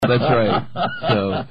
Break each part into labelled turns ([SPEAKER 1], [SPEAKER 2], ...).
[SPEAKER 1] That's right. So,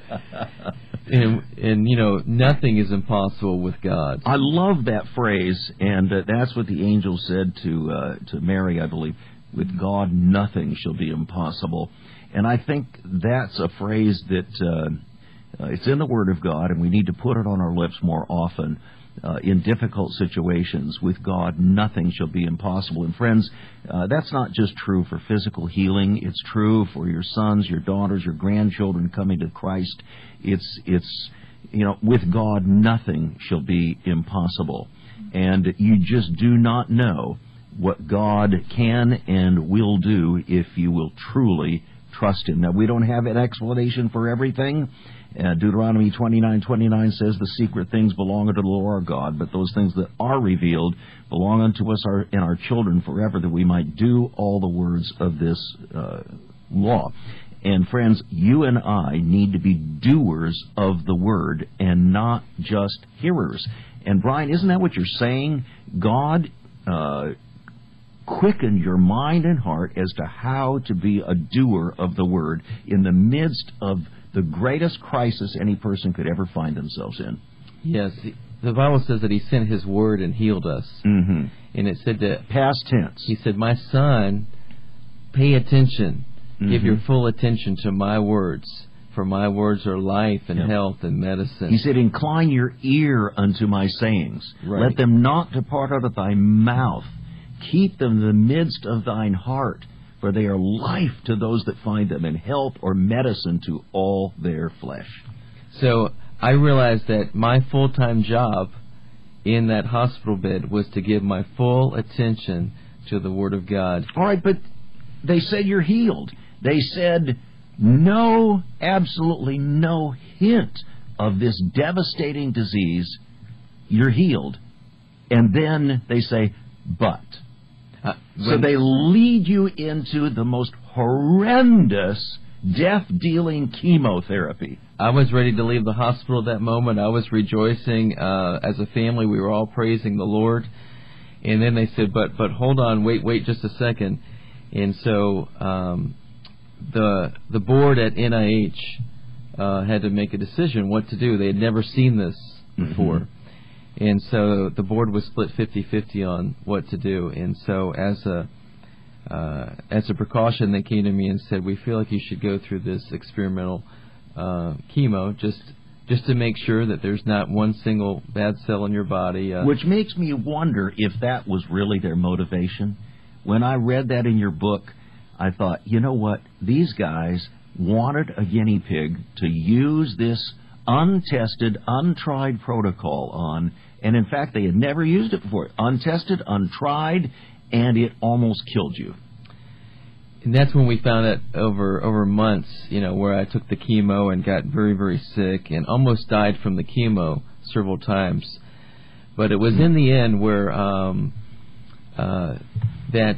[SPEAKER 1] and you know, nothing is impossible with God.
[SPEAKER 2] I love that phrase, and that's what the angel said to Mary, I believe. With God, nothing shall be impossible. And I think that's a phrase that it's in the Word of God, and we need to put it on our lips more often. In difficult situations, with God, nothing shall be impossible. And friends, that's not just true for physical healing. It's true for your sons, your daughters, your grandchildren coming to Christ. It's you know, with God, nothing shall be impossible. And you just do not know what God can and will do if you will truly trust Him. Now, we don't have an explanation for everything. Deuteronomy 29:29 says, the secret things belong unto the Lord our God, but those things that are revealed belong unto us and our children forever, that we might do all the words of this law. And friends, you and I need to be doers of the Word and not just hearers. And Brian, isn't that what you're saying? God quicken your mind and heart as to how to be a doer of the Word in the midst of the greatest crisis any person could ever find themselves in.
[SPEAKER 1] Yes, the Bible says that He sent His Word and healed us.
[SPEAKER 2] Mm-hmm.
[SPEAKER 1] And it said that...
[SPEAKER 2] Past tense.
[SPEAKER 1] He said, my son, pay attention.
[SPEAKER 2] Mm-hmm.
[SPEAKER 1] Give your full attention to my words. For my words are life and health and medicine.
[SPEAKER 2] He said, incline your ear unto my sayings.
[SPEAKER 1] Right.
[SPEAKER 2] Let them not depart out of thy mouth. Keep them in the midst of thine heart. For they are life to those that find them, and health or medicine to all their flesh.
[SPEAKER 1] So I realized that my full-time job in that hospital bed was to give my full attention to the Word of God.
[SPEAKER 2] All right, but they said you're healed. They said no, absolutely no hint of this devastating disease. You're healed. And then they say, but... So they lead you into the most horrendous, death-dealing chemotherapy.
[SPEAKER 1] I was ready to leave the hospital at that moment. I was rejoicing. As a family, we were all praising the Lord. And then they said, but hold on, wait just a second. And so the board at NIH had to make a decision what to do. They had never seen this before. Mm-hmm. And so the board was split 50-50 on what to do. And so as a precaution, they came to me and said, we feel like you should go through this experimental chemo just to make sure that there's not one single bad cell in your body.
[SPEAKER 2] Which makes me wonder if that was really their motivation. When I read that in your book, I thought, you know what? These guys wanted a guinea pig to use this untested, untried protocol on, and in fact they had never used it before. Untested, untried, and it almost killed you.
[SPEAKER 1] And that's when we found out over months, you know, where I took the chemo and got very, very sick and almost died from the chemo several times. But it was in the end where that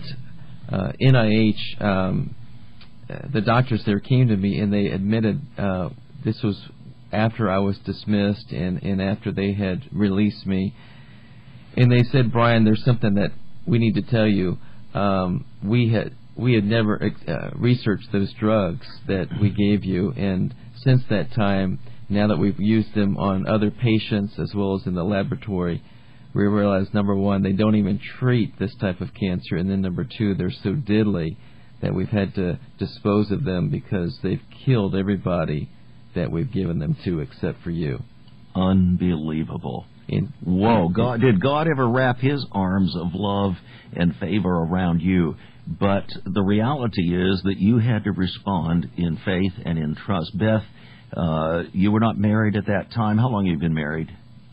[SPEAKER 1] NIH, the doctors there came to me and they admitted this was after I was dismissed and after they had released me. And they said, Brian, there's something that we need to tell you. We had never researched those drugs that we gave you, and since that time, now that we've used them on other patients as well as in the laboratory, we realized, number one, they don't even treat this type of cancer, and then number two, they're so deadly that we've had to dispose of them because they've killed everybody that we've given them to except for you.
[SPEAKER 2] Unbelievable. Whoa, God, did God ever wrap His arms of love and favor around you? But the reality is that you had to respond in faith and in trust. Beth, you were not married at that time. How long have you been married?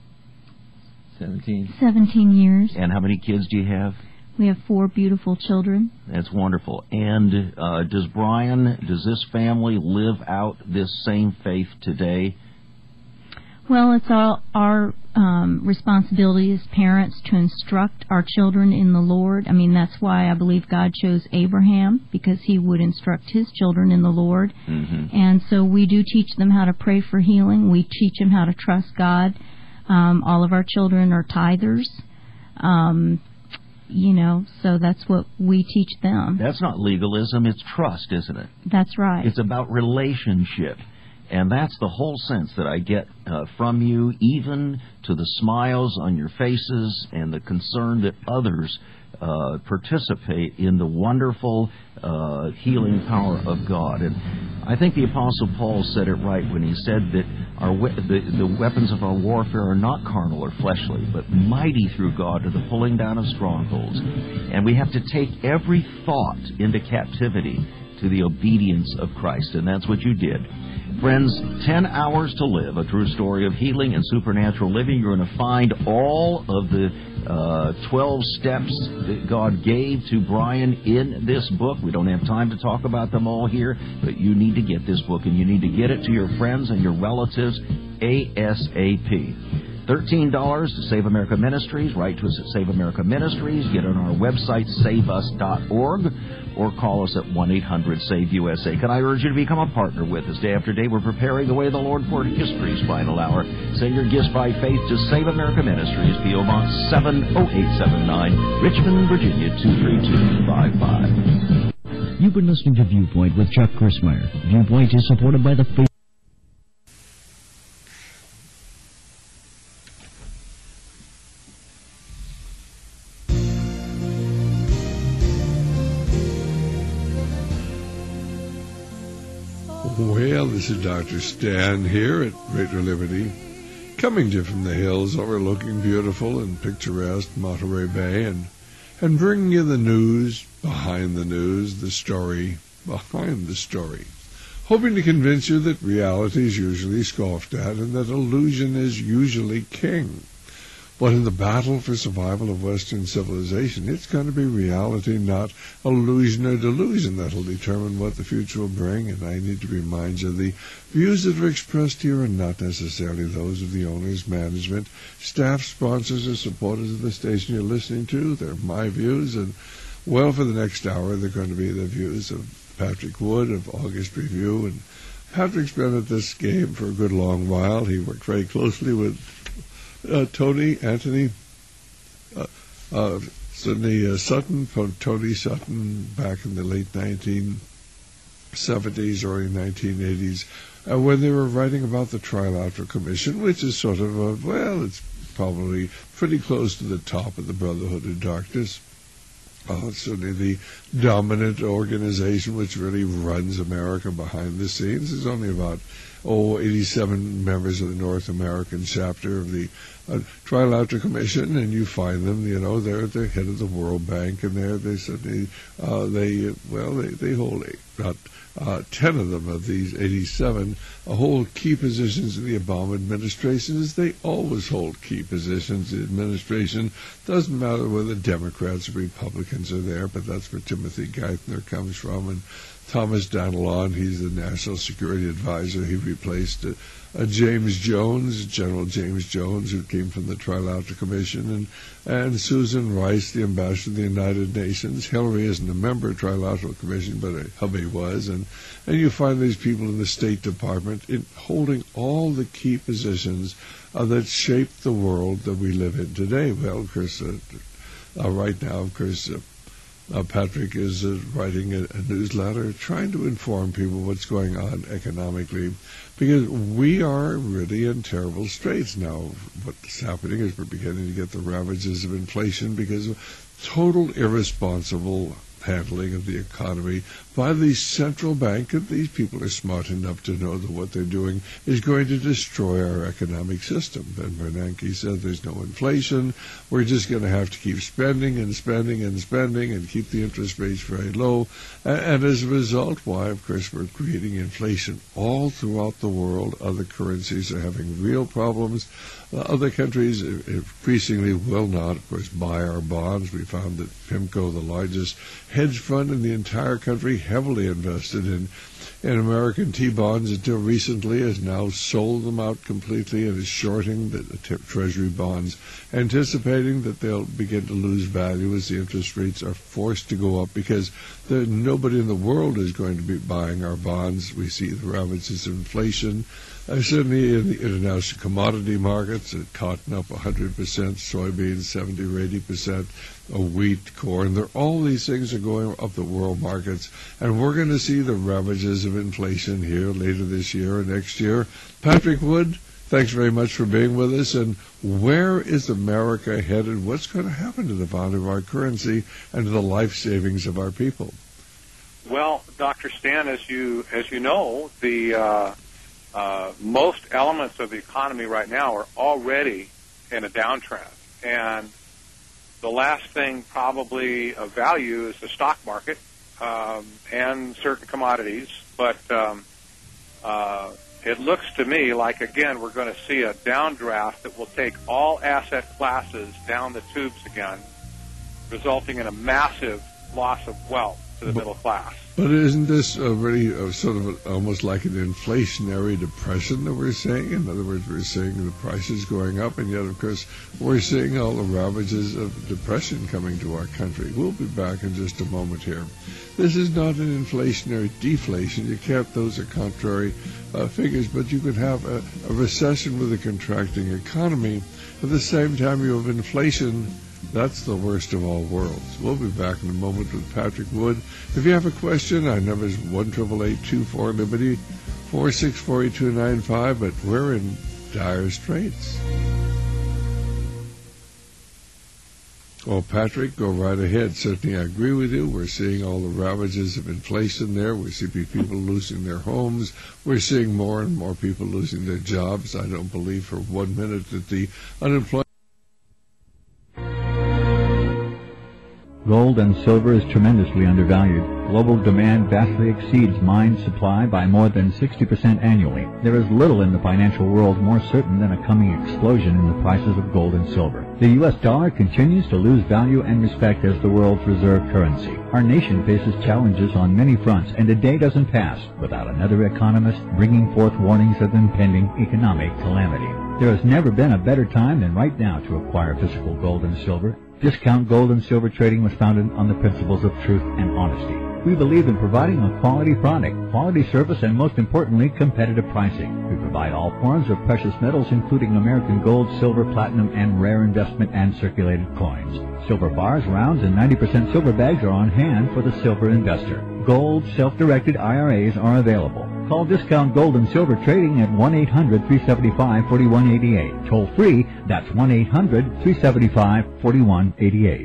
[SPEAKER 1] 17.
[SPEAKER 3] 17 years.
[SPEAKER 2] And how many kids do you have?
[SPEAKER 3] We have 4 beautiful children.
[SPEAKER 2] That's wonderful. And does this family live out this same faith today?
[SPEAKER 3] Well, it's our responsibility as parents to instruct our children in the Lord. I mean, that's why I believe God chose Abraham, because he would instruct his children in the Lord. Mm-hmm. And so we do teach them how to pray for healing. We teach them how to trust God. All of our children are tithers. So that's what we teach them.
[SPEAKER 2] That's not legalism, it's trust, isn't it?
[SPEAKER 3] That's right.
[SPEAKER 2] It's about relationship. And that's the whole sense that I get from you, even to the smiles on your faces and the concern that others participate in the wonderful healing power of God. And I think the Apostle Paul said it right when he said that the weapons of our warfare are not carnal or fleshly, but mighty through God to the pulling down of strongholds. And we have to take every thought into captivity to the obedience of Christ, and that's what you did. Friends, 10 Hours to Live, a true story of healing and supernatural living. You're going to find all of the 12 steps that God gave to Brian in this book. We don't have time to talk about them all here, but you need to get this book, and you need to get it to your friends and your relatives ASAP. $13 to Save America Ministries. Write to us at Save America Ministries. Get on our website, saveus.org, or call us at 1-800-SAVE-USA. Can I urge you to become a partner with us? Day after day, we're preparing the way of the Lord for history's final hour. Send your gifts by faith to Save America Ministries, P.O. Box 70879, Richmond, Virginia 23255.
[SPEAKER 4] You've been listening to Viewpoint with Chuck Crismier. Viewpoint is supported by the Faith.
[SPEAKER 5] Well, this is Dr. Stan here at Radio Liberty, coming to you from the hills overlooking beautiful and picturesque Monterey Bay, and bringing you the news behind the news, the story behind the story, hoping to convince you that reality is usually scoffed at and that illusion is usually king. But in the battle for survival of Western civilization, it's going to be reality, not illusion or delusion, that will determine what the future will bring. And I need to remind you, the views that are expressed here are not necessarily those of the owners, management, staff, sponsors, or supporters of the station you're listening to. They're my views, and, well, for the next hour, they're going to be the views of Patrick Wood of August Review. And Patrick's been at this game for a good long while. He worked very closely with Tony Sutton, Tony Sutton, back in the late 1970s, early 1980s, when they were writing about the Trilateral Commission, which is sort of it's probably pretty close to the top of the Brotherhood of Darkness. Certainly the dominant organization which really runs America behind the scenes. There's only about 87 members of the North American chapter of the Trilateral Commission, and you find them, they're at the head of the World Bank, and they hold about 10 of them of these 87 hold key positions in the Obama administration, as they always hold key positions. The administration doesn't matter whether Democrats or Republicans are there, but that's where Timothy Geithner comes from, and Thomas Danilon, he's the National Security Advisor. He replaced James Jones, General James Jones, who came from the Trilateral Commission, and Susan Rice, the Ambassador to the United Nations. Hillary isn't a member of the Trilateral Commission, but her hubby was. And you find these people in the State Department holding all the key positions that shape the world that we live in today. Well, of course, right now, of course, Patrick is writing a newsletter trying to inform people what's going on economically, because we are really in terrible straits now. What's happening is we're beginning to get the ravages of inflation because of total irresponsible handling of the economy by the central bank, and these people are smart enough to know that what they're doing is going to destroy our economic system. Ben Bernanke said there's no inflation. We're just going to have to keep spending and spending and spending and keep the interest rates very low. And as a result, of course, we're creating inflation all throughout the world. Other currencies are having real problems. Other countries increasingly will not, of course, buy our bonds. We found that PIMCO, the largest hedge fund in the entire country, heavily invested in in American T-bonds until recently has now sold them out completely and is shorting the Treasury bonds, anticipating that they'll begin to lose value as the interest rates are forced to go up because nobody in the world is going to be buying our bonds. We see the ravages of inflation. Certainly in the international commodity markets, cotton up 100%, soybeans 70 or 80%, wheat, corn. All these things are going up the world markets, and we're going to see the ravages of inflation here later this year or next year. Patrick Wood, thanks very much for being with us. And where is America headed? What's going to happen to the value of our currency and to the life savings of our people?
[SPEAKER 6] Well, Dr. Stan, as you know, the most elements of the economy right now are already in a downtrend. And the last thing probably of value is the stock market and certain commodities. But it looks to me like, again, we're going to see a downdraft that will take all asset classes down the tubes again, resulting in a massive loss of wealth to the middle class.
[SPEAKER 5] But isn't this really sort of almost like an inflationary depression that we're seeing? In other words, we're seeing the prices going up, and yet, of course, we're seeing all the ravages of depression coming to our country. We'll be back in just a moment here. This is not an inflationary deflation. You can't; those are contrary figures. But you could have a recession with a contracting economy. At the same time, you have inflation. That's the worst of all worlds. We'll be back in a moment with Patrick Wood. If you have a question, our number is 1-888-24-LIBERTY, 464-8295, but we're in dire straits. Well, Patrick, go right ahead. Certainly, I agree with you. We're seeing all the ravages of inflation there. We see people losing their homes. We're seeing more and more people losing their jobs. I don't believe for 1 minute that the unemployment...
[SPEAKER 7] Gold and silver is tremendously undervalued. Global demand vastly exceeds mine supply by more than 60% annually. There is little in the financial world more certain than a coming explosion in the prices of gold and silver. The U.S. dollar continues to lose value and respect as the world's reserve currency. Our nation faces challenges on many fronts, and a day doesn't pass without another economist bringing forth warnings of impending economic calamity. There has never been a better time than right now to acquire physical gold and silver. Discount Gold and Silver Trading was founded on the principles of truth and honesty. We believe in providing a quality product, quality service, and most importantly, competitive pricing. We provide all forms of precious metals, including American gold, silver, platinum, and rare investment and circulated coins. Silver bars, rounds, and 90% silver bags are on hand for the silver investor. Gold self-directed IRAs are available. Call Discount Gold and Silver Trading at 1-800-375-4188. Toll free, that's 1-800-375-4188.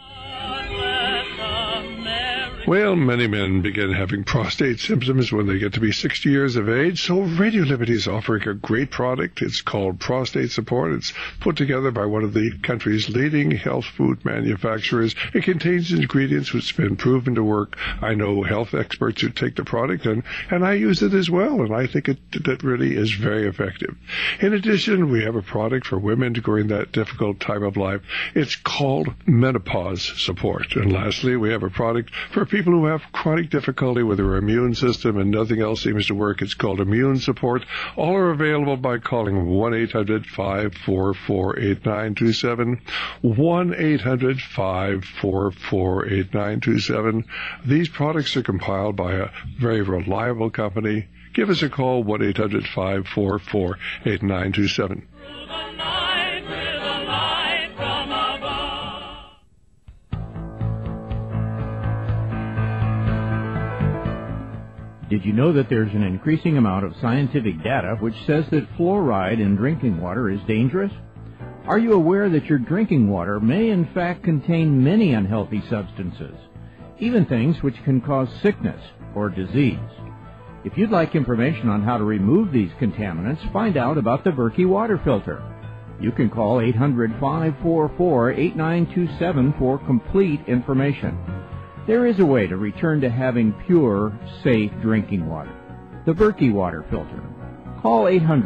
[SPEAKER 5] Well, many men begin having prostate symptoms when they get to be 60 years of age, so Radio Liberty is offering a great product. It's called Prostate Support. It's put together by one of the country's leading health food manufacturers. It contains ingredients which have been proven to work. I know health experts who take the product, and I use it as well, and I think it really is very effective. In addition, we have a product for women during that difficult time of life. It's called Menopause Support. And lastly, we have a product for people who have chronic difficulty with their immune system and nothing else seems to work. It's called Immune Support. All are available by calling 1-800-544-8927, 1-800-544-8927. These products are compiled by a very reliable company. Give us a call, 1-800-544-8927.
[SPEAKER 8] Did you know that there's an increasing amount of scientific data which says that fluoride in drinking water is dangerous? Are you aware that your drinking water may in fact contain many unhealthy substances, even things which can cause sickness or disease? If you'd like information on how to remove these contaminants, find out about the Berkey water filter. You can call 800-544-8927 for complete information. There is a way to return to having pure, safe drinking water. The Berkey water filter. Call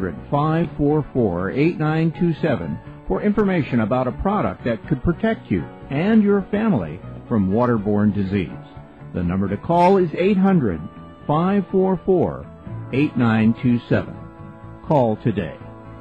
[SPEAKER 8] 800-544-8927 for information about a product that could protect you and your family from waterborne disease. The number to call is 800-544-8927. 544-8927. Call today.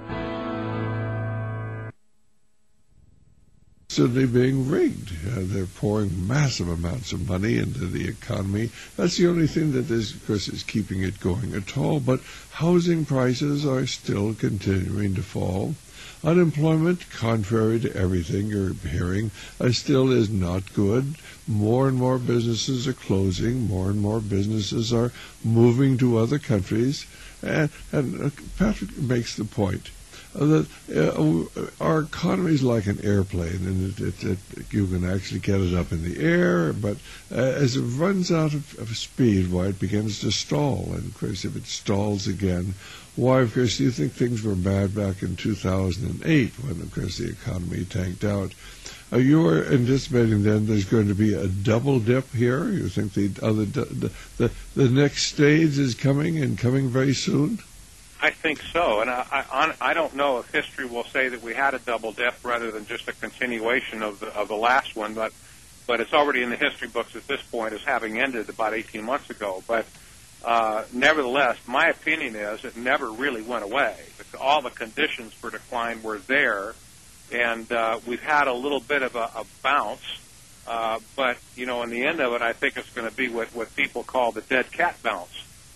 [SPEAKER 5] Constantly being rigged. They're pouring massive amounts of money into the economy. That's the only thing that is, of course, is keeping it going at all. But housing prices are still continuing to fall. Unemployment, contrary to everything you're hearing, still is not good. More and more businesses are closing. More and more businesses are moving to other countries. And Patrick makes the point that our economy is like an airplane, and you can actually get it up in the air, but as it runs out of speed, why it begins to stall. And of course, if it stalls again, why, of course, you think things were bad back in 2008 when, of course, the economy tanked out. You are anticipating then there's going to be a double dip here? You think the next stage is coming and coming very soon?
[SPEAKER 6] I think so, and I don't know if history will say that we had a double dip rather than just a continuation of the last one, but it's already in the history books at this point as having ended about 18 months ago. But nevertheless, my opinion is it never really went away. All the conditions for decline were there, and we've had a little bit of a bounce. But in the end of it, I think it's going to be what people call the dead cat bounce.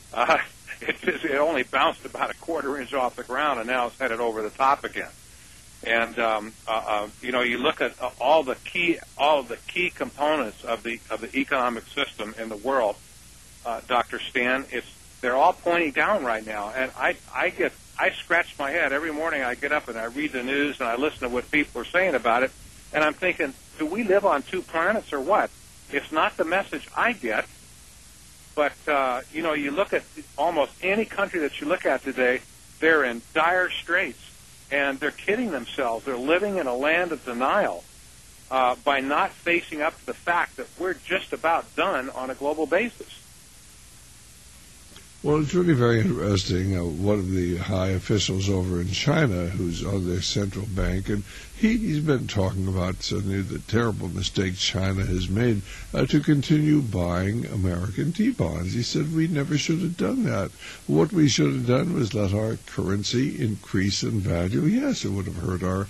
[SPEAKER 6] It only bounced about a quarter inch off the ground, and now it's headed over the top again. And you look at all the key components of the economic system in the world, Dr. Stan. They're all pointing down right now, and I scratch my head every morning. I get up and I read the news and I listen to what people are saying about it, and I'm thinking, do we live on two planets or what? It's not the message I get. But, you look at almost any country that you look at today, they're in dire straits, and they're kidding themselves. They're living in a land of denial by not facing up to the fact that we're just about done on a global basis.
[SPEAKER 5] Well, it's really very interesting. One of the high officials over in China, who's on their central bank, and he's been talking about suddenly the terrible mistake China has made to continue buying American T-bonds. He said we never should have done that. What we should have done was let our currency increase in value. Yes, it would have hurt our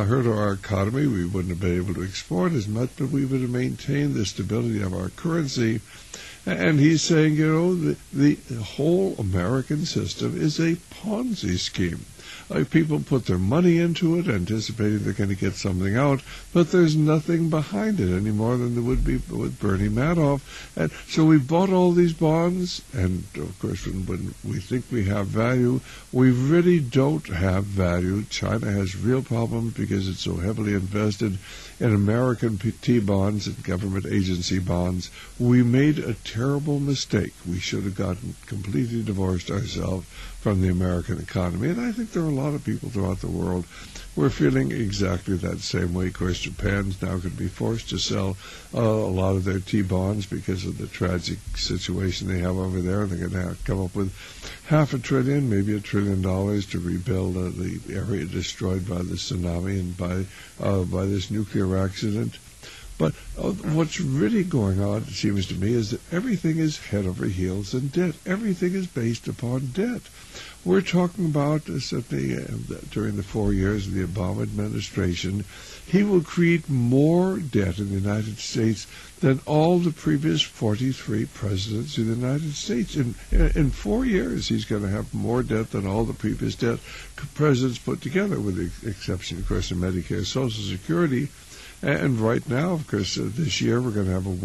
[SPEAKER 5] economy. We wouldn't have been able to export as much, but we would have maintained the stability of our currency. And he's saying, the whole American system is a Ponzi scheme. People put their money into it, anticipating they're going to get something out, but there's nothing behind it any more than there would be with Bernie Madoff. And so we bought all these bonds, and of course, when we think we have value, we really don't have value. China has real problems because it's so heavily invested in American T-bonds and government agency bonds. We made a terrible mistake. We should have gotten completely divorced ourselves from the American economy. And I think there are a lot of people throughout the world who are feeling exactly that same way. Of course, Japan's now going to be forced to sell a lot of their T-bonds because of the tragic situation they have over there. They're going to have to come up with $500 billion, maybe $1 trillion to rebuild the area destroyed by the tsunami and by this nuclear accident. But what's really going on, it seems to me, is that everything is head over heels in debt. Everything is based upon debt. We're talking about, certainly during the 4 years of the Obama administration, he will create more debt in the United States than all the previous 43 presidents of the United States. In 4 years, he's going to have more debt than all the previous debt presidents put together, with the exception, of course, of Medicare, Social Security. And right now, of course, this year we're going to have a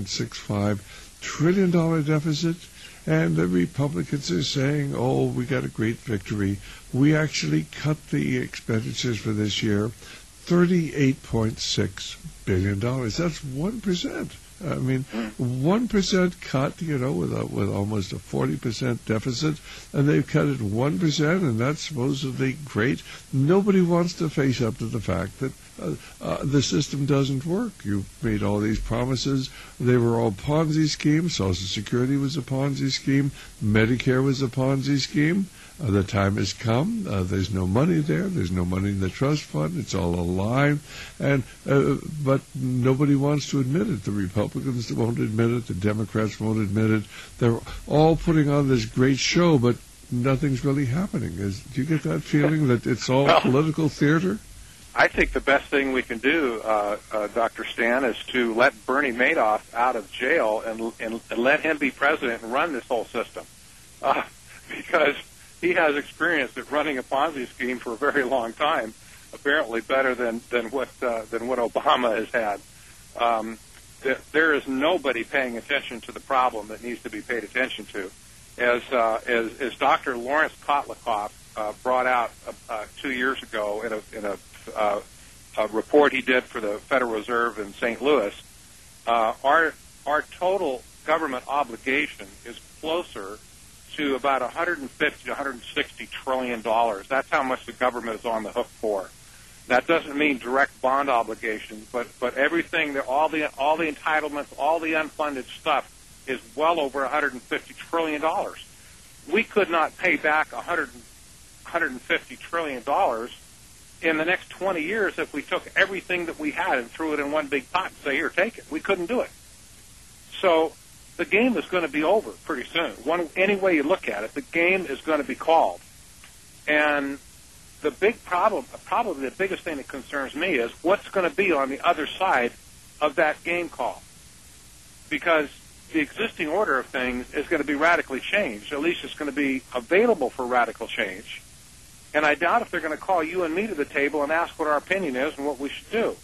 [SPEAKER 5] $1.65 trillion deficit. And the Republicans are saying, we got a great victory. We actually cut the expenditures for this year $38.6 billion. That's 1%. I mean, 1% cut, with almost a 40% deficit, and they've cut it 1%, and that's supposedly great. Nobody wants to face up to the fact that the system doesn't work. You made all these promises. They were all Ponzi schemes. Social Security was a Ponzi scheme. Medicare was a Ponzi scheme. The time has come. There's no money there. There's no money in the trust fund. It's all a lie. But nobody wants to admit it. The Republicans won't admit it. The Democrats won't admit it. They're all putting on this great show, but nothing's really happening. Do you get that feeling that it's all political theater?
[SPEAKER 6] I think the best thing we can do, Dr. Stan, is to let Bernie Madoff out of jail and let him be president and run this whole system, because he has experience at running a Ponzi scheme for a very long time, apparently better than what Obama has had. There is nobody paying attention to the problem that needs to be paid attention to. As Dr. Lawrence Kotlikoff brought out 2 years ago in a report he did for the Federal Reserve in St. Louis, our total government obligation is closer to about 150 to 160 $trillion. That's how much the government is on the hook for. That doesn't mean direct bond obligations, but everything, all the entitlements, all the unfunded stuff is well over $150 trillion. We could not pay back $150 trillion in the next 20 years if we took everything that we had and threw it in one big pot and say, here, take it. We couldn't do it. So the game is going to be over pretty soon. Any way you look at it, the game is going to be called. And the big problem, probably the biggest thing that concerns me, is what's going to be on the other side of that game call. Because the existing order of things is going to be radically changed. At least it's going to be available for radical change. And I doubt if they're going to call you and me to the table and ask what our opinion is and what we should do.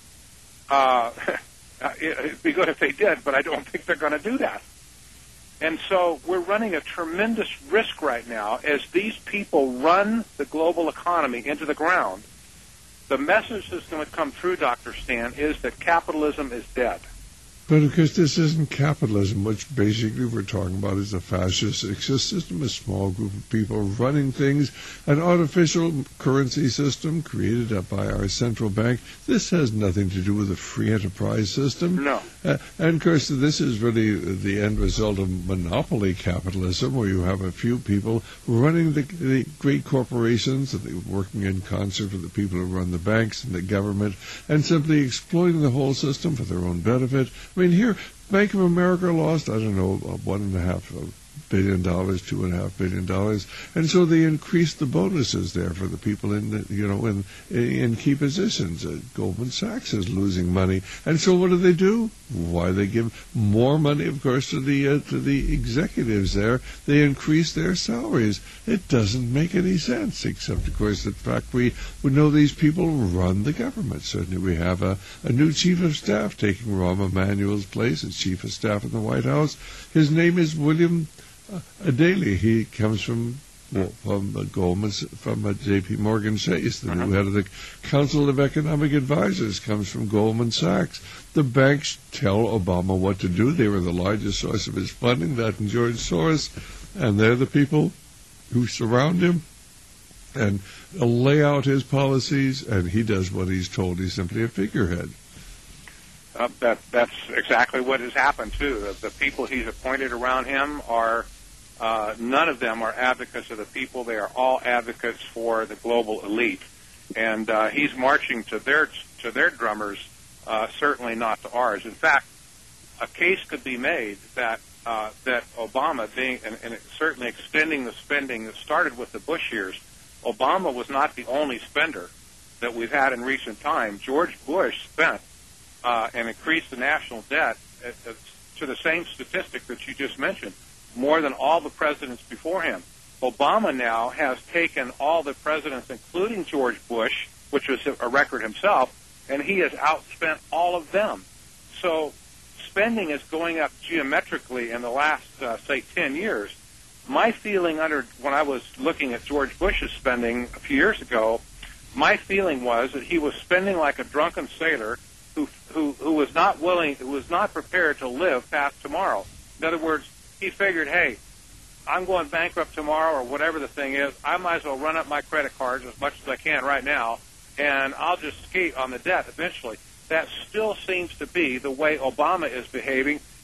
[SPEAKER 6] It'd be good if they did, but I don't think they're going to do that. And so we're running a tremendous risk right now as these people run the global economy into the ground. The message that's going to come through, Dr. Stan, is that capitalism is dead.
[SPEAKER 5] But of course, this isn't capitalism, which basically we're talking about is a fascist system, a small group of people running things, an artificial currency system created up by our central bank. This has nothing to do with a free enterprise system.
[SPEAKER 6] No.
[SPEAKER 5] And of course, this is really the end result of monopoly capitalism, where you have a few people running the great corporations, and they're working in concert with the people who run the banks and the government, and simply exploiting the whole system for their own benefit. I mean, here, Bank of America lost, $1.5 billion, $2.5 billion, and so they increased the bonuses there for the people in key positions. Goldman Sachs is losing money, and so what do? Why, they give more money, of course, to the executives there. They increase their salaries. It doesn't make any sense, except, of course, the fact we know these people run the government. Certainly, we have a new chief of staff taking Rahm Emanuel's place as chief of staff in the White House. His name is William Daley. He comes from Goldman, from J.P. Morgan Chase. The new head of the Council of Economic Advisors comes from Goldman Sachs. The banks tell Obama what to do. They were the largest source of his funding, that and George Soros, and they're the people who surround him and lay out his policies, and he does what he's told. He's simply a figurehead.
[SPEAKER 6] That's exactly what has happened, too. The people he's appointed around him are none of them are advocates of the people. They are all advocates for the global elite, and he's marching to their drummers, certainly not to ours. In fact, a case could be made that Obama, and certainly extending the spending that started with the Bush years, Obama was not the only spender that we've had in recent time. George Bush spent and increased the national debt to the same statistic that you just mentioned, more than all the presidents before him. Obama now has taken all the presidents, including George Bush, which was a record himself, and he has outspent all of them. So spending is going up geometrically in the last, 10 years. My feeling when I was looking at George Bush's spending a few years ago, my feeling was that he was spending like a drunken sailor who was not prepared to live past tomorrow. In other words, he figured, hey, I'm going bankrupt tomorrow or whatever the thing is. I might as well run up my credit cards as much as I can right now, and I'll just skate on the debt eventually. That still seems to be the way Obama is behaving,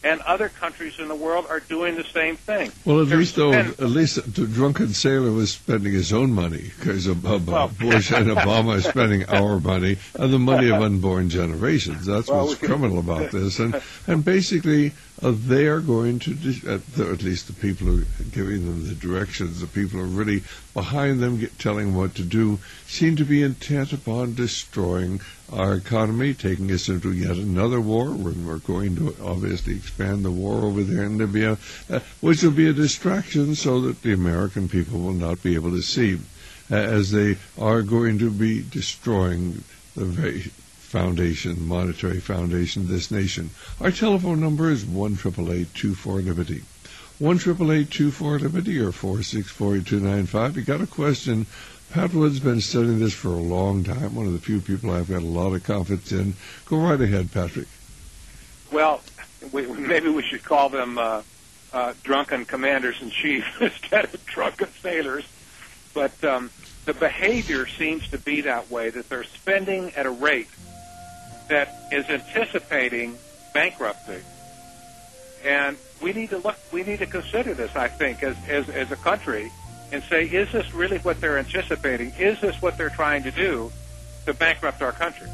[SPEAKER 6] and other countries in the world are doing the same thing.
[SPEAKER 5] Well, at least the drunken sailor was spending his own money, because Bush and Obama are spending our money and the money of unborn generations. That's what's criminal about this. And basically, they are going to, at least the people who are giving them the directions, the people who are really behind them telling them what to do, seem to be intent upon destroying our economy, taking us into yet another war, when we're going to obviously expand the war over there in Libya, which will be a distraction so that the American people will not be able to see, as they are going to be destroying the very monetary foundation of this nation. Our telephone number is 1-888-24-LIBERTY. 1-888-24-LIBERTY or 464-8295. You got a question? Pat Wood's been studying this for a long time, one of the few people I've got a lot of confidence in. Go right ahead, Patrick.
[SPEAKER 6] Well, maybe we should call them drunken commanders-in-chief instead of drunken sailors. But the behavior seems to be that way, that they're spending at a rate that is anticipating bankruptcy. And we need to consider this, I think, as a country, and say, is this really what they're anticipating? Is this what they're trying to do to bankrupt our country?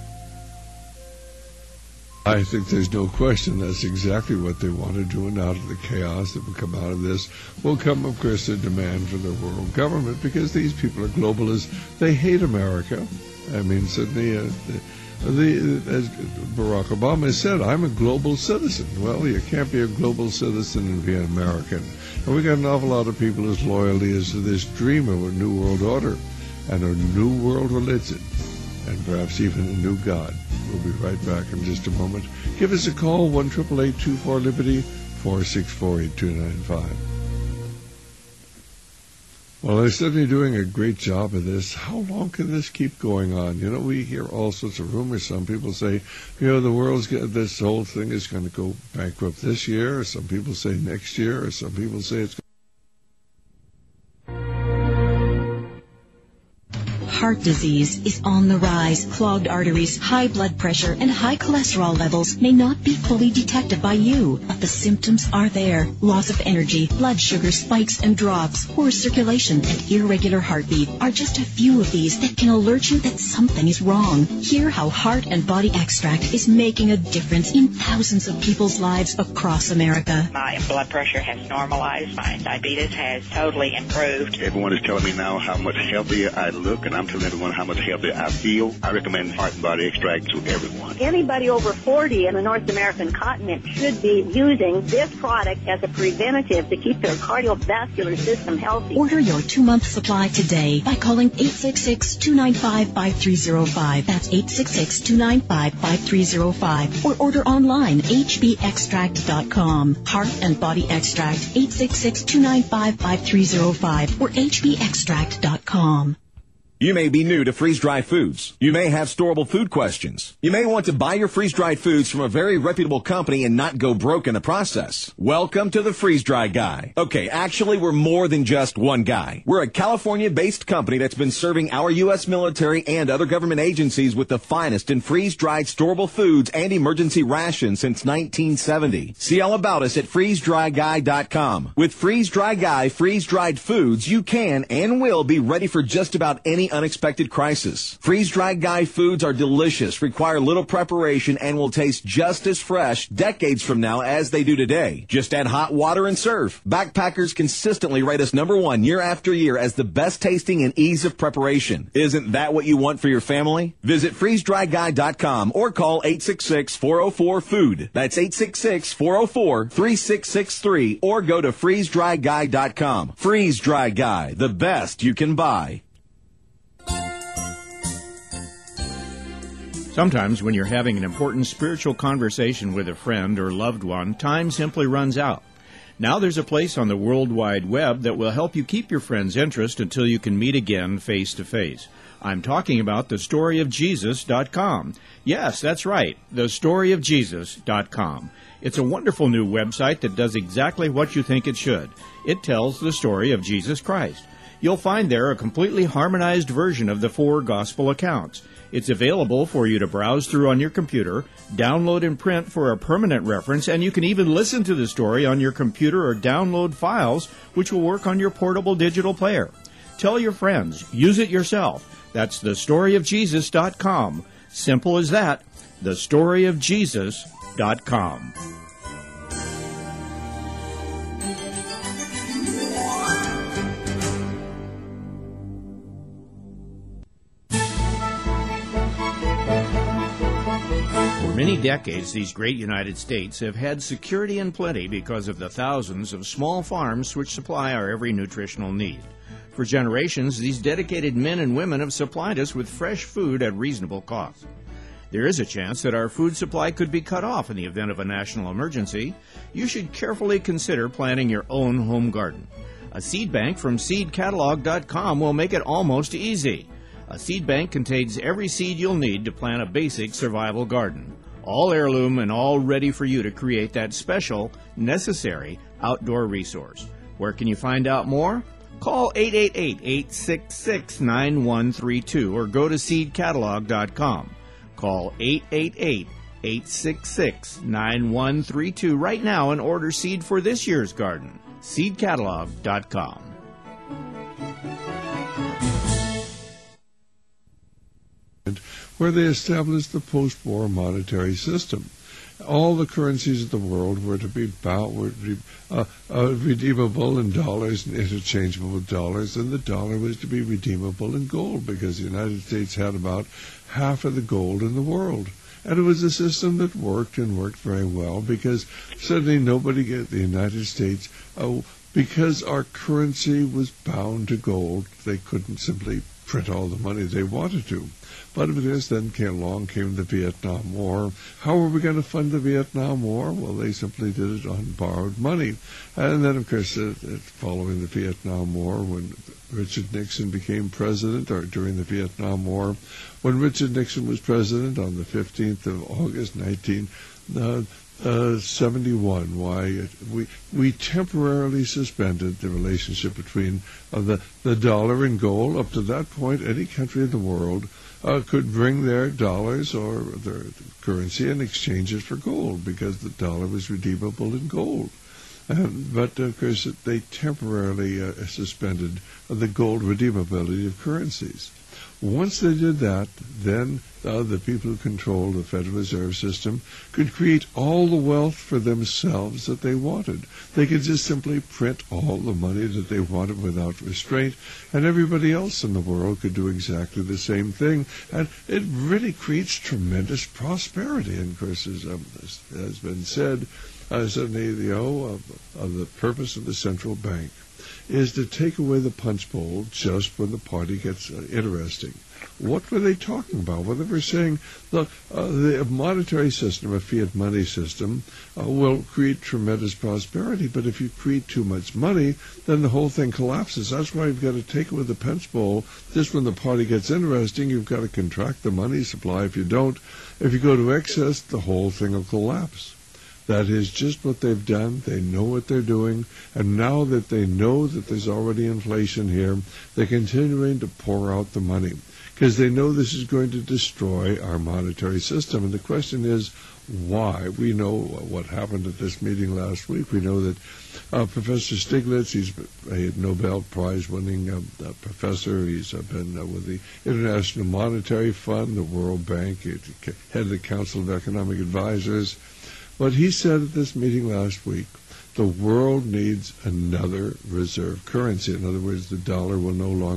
[SPEAKER 5] I think there's no question that's exactly what they want to do, and out of the chaos that will come out of this will come, of course, a demand for the world government, because these people are globalists. They hate America. I mean, certainly, as Barack Obama said, I'm a global citizen. Well, you can't be a global citizen and be an American. And we got an awful lot of people whose loyalty is to this dream of a new world order and a new world religion, and perhaps even a new God. We'll be right back in just a moment. Give us a call, 1-888-24-LIBERTY, 464-8295. Well, they're certainly doing a great job of this. How long can this keep going on? You know, we hear all sorts of rumors. Some people say, this whole thing is going to go bankrupt this year, or some people say next year, or some people say it's
[SPEAKER 9] Heart disease is on the rise. Clogged arteries, high blood pressure, and high cholesterol levels may not be fully detected by you, but the symptoms are there. Loss of energy, blood sugar spikes and drops, poor circulation, and irregular heartbeat are just a few of these that can alert you that something is wrong. Hear how Heart and Body Extract is making a difference in thousands of people's lives across America.
[SPEAKER 10] My blood pressure has normalized. My diabetes has totally improved.
[SPEAKER 11] Everyone is telling me now how much healthier I look, and I'm telling everyone how much healthier I feel. I recommend Heart and Body Extract to everyone.
[SPEAKER 12] Anybody over 40 in the North American continent should be using this product as a preventative to keep their cardiovascular system healthy.
[SPEAKER 9] Order your 2-month supply today by calling 866-295-5305. That's 866-295-5305. Or order online, hbextract.com. Heart and Body Extract, 866-295-5305 or hbextract.com.
[SPEAKER 13] You may be new to freeze-dried foods. You may have storable food questions. You may want to buy your freeze-dried foods from a very reputable company and not go broke in the process. Welcome to the Freeze-Dry Guy. Okay, actually, we're more than just one guy. We're a California-based company that's been serving our U.S. military and other government agencies with the finest in freeze-dried storable foods and emergency rations since 1970. See all about us at freezedryguy.com. With Freeze-Dry Guy freeze-dried foods, you can and will be ready for just about any unexpected crisis. Freeze-dried Guy foods are delicious, require little preparation, and will taste just as fresh decades from now as they do today. Just add hot water and serve. Backpackers consistently rate us #1 year after year as the best tasting and ease of preparation. Isn't that what you want for your family? Visit freezedryguy.com or call 866-404-FOOD. That's 866-404-3663 or go to freezedryguy.com. Freeze-Dry Guy, the best you can buy.
[SPEAKER 8] Sometimes when you're having an important spiritual conversation with a friend or loved one, time simply runs out. Now there's a place on the World Wide Web that will help you keep your friend's interest until you can meet again face to face. I'm talking about thestoryofjesus.com. Yes, that's right, thestoryofjesus.com. It's a wonderful new website that does exactly what you think it should. It tells the story of Jesus Christ. You'll find there a completely harmonized version of the 4 gospel accounts. It's available for you to browse through on your computer, download and print for a permanent reference, and you can even listen to the story on your computer or download files, which will work on your portable digital player. Tell your friends. Use it yourself. That's thestoryofjesus.com. Simple as that. thestoryofjesus.com. For many decades, these great United States have had security and plenty because of the thousands of small farms which supply our every nutritional need. For generations, these dedicated men and women have supplied us with fresh food at reasonable cost. There is a chance that our food supply could be cut off in the event of a national emergency. You should carefully consider planting your own home garden. A seed bank from seedcatalog.com will make it almost easy. A seed bank contains every seed you'll need to plant a basic survival garden. All heirloom and all ready for you to create that special, necessary outdoor resource. Where can you find out more? Call 888-866-9132 or go to seedcatalog.com. Call 888-866-9132 right now and order seed for this year's garden. seedcatalog.com.
[SPEAKER 5] Where they established the post-war monetary system. All the currencies of the world were to be redeemable in dollars and interchangeable with dollars, and the dollar was to be redeemable in gold because the United States had about half of the gold in the world. And it was a system that worked and worked very well because suddenly nobody in the United States, because our currency was bound to gold, they couldn't simply print all the money they wanted to. But of this, then along came the Vietnam War. How were we going to fund the Vietnam War? Well, they simply did it on borrowed money. And then, of course, following the Vietnam War, when Richard Nixon became president, or during the Vietnam War, when Richard Nixon was president on the 15th of August, 1971, why we temporarily suspended the relationship between the dollar and gold. Up to that point, any country in the world could bring their dollars or their currency and exchange it for gold because the dollar was redeemable in gold. But, of course, they temporarily suspended the gold redeemability of currencies. Once they did that, then the people who controlled the Federal Reserve System could create all the wealth for themselves that they wanted. They could just simply print all the money that they wanted without restraint, and everybody else in the world could do exactly the same thing. And it really creates tremendous prosperity. And, of course, as has been said, certainly the purpose of the central bank is to take away the punch bowl just when the party gets interesting. What were they talking about? Well, they were saying, look, the monetary system, a fiat money system, will create tremendous prosperity, but if you create too much money, then the whole thing collapses. That's why you've got to take away the punch bowl. Just when the party gets interesting, you've got to contract the money supply. If you don't, if you go to excess, the whole thing will collapse. That is just what they've done. They know what they're doing. And now that they know that there's already inflation here, they're continuing to pour out the money because they know this is going to destroy our monetary system. And the question is, why? We know what happened at this meeting last week. We know that Professor Stiglitz, he's a Nobel Prize-winning professor. He's been with the International Monetary Fund, the World Bank, head of the Council of Economic Advisors. But he said at this meeting last week, the world needs another reserve currency. In other words, the dollar will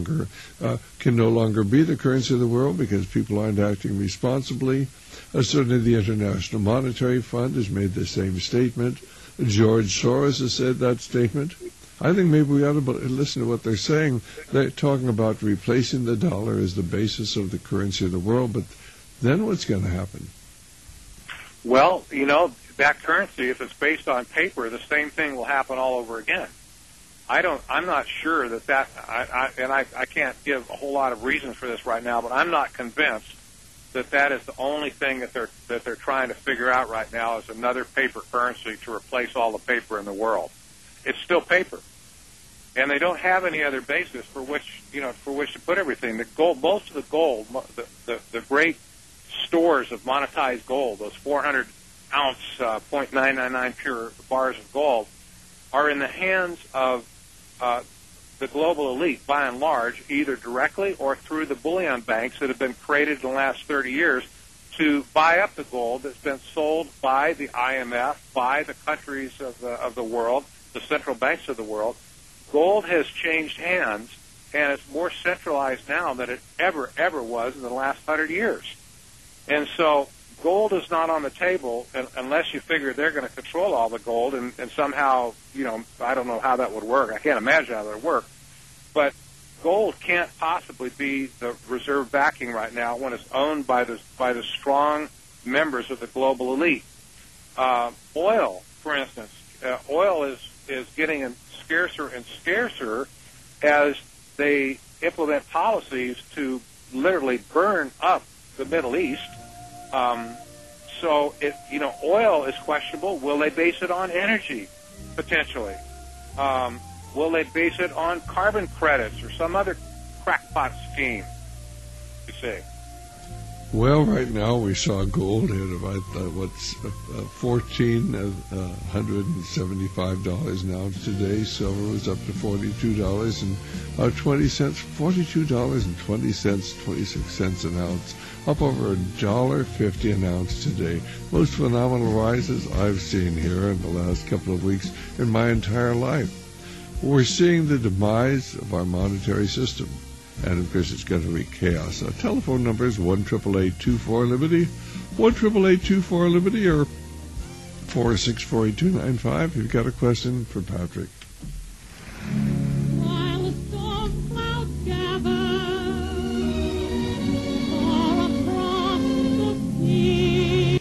[SPEAKER 5] can no longer be the currency of the world because people aren't acting responsibly. Certainly the International Monetary Fund has made the same statement. George Soros has said that statement. I think maybe we ought to listen to what they're saying. They're talking about replacing the dollar as the basis of the currency of the world, but then what's going to happen?
[SPEAKER 6] Well, that currency, if it's based on paper, the same thing will happen all over again. I'm not sure that I can't give a whole lot of reasons for this right now, but I'm not convinced that is the only thing that they're trying to figure out right now is another paper currency to replace all the paper in the world. It's still paper. and they don't have any other basis for which to put everything. The gold, most of the gold, the great stores of monetized gold, those 400-ounce, 0.999 pure bars of gold, are in the hands of the global elite, by and large, either directly or through the bullion banks that have been created in the last 30 years to buy up the gold that's been sold by the IMF, by the countries of the world, the central banks of the world. Gold has changed hands, and it's more centralized now than it ever was in the last 100 years. And so gold is not on the table unless you figure they're going to control all the gold, and somehow, I don't know how that would work. I can't imagine how that would work. But gold can't possibly be the reserve backing right now when it's owned by the strong members of the global elite. Oil, for instance, oil is getting scarcer and scarcer as they implement policies to literally burn up the Middle East. So oil is questionable. Will they base it on energy, potentially? Will they base it on carbon credits or some other crackpot scheme? You see.
[SPEAKER 5] Well, right now we saw gold at about $1,475 an ounce today. Silver was up to $42.20, $42.20, 26 cents an ounce, up over $1.50 an ounce today. Most phenomenal rises I've seen here in the last couple of weeks in my entire life. We're seeing the demise of our monetary system. And, of course, it's going to be chaos. Our telephone number is 1-888-24-LIBERTY, 1-888-24-LIBERTY, or 464-8295 if you've got a question for Patrick.
[SPEAKER 14] While the storm clouds gather all across the sea.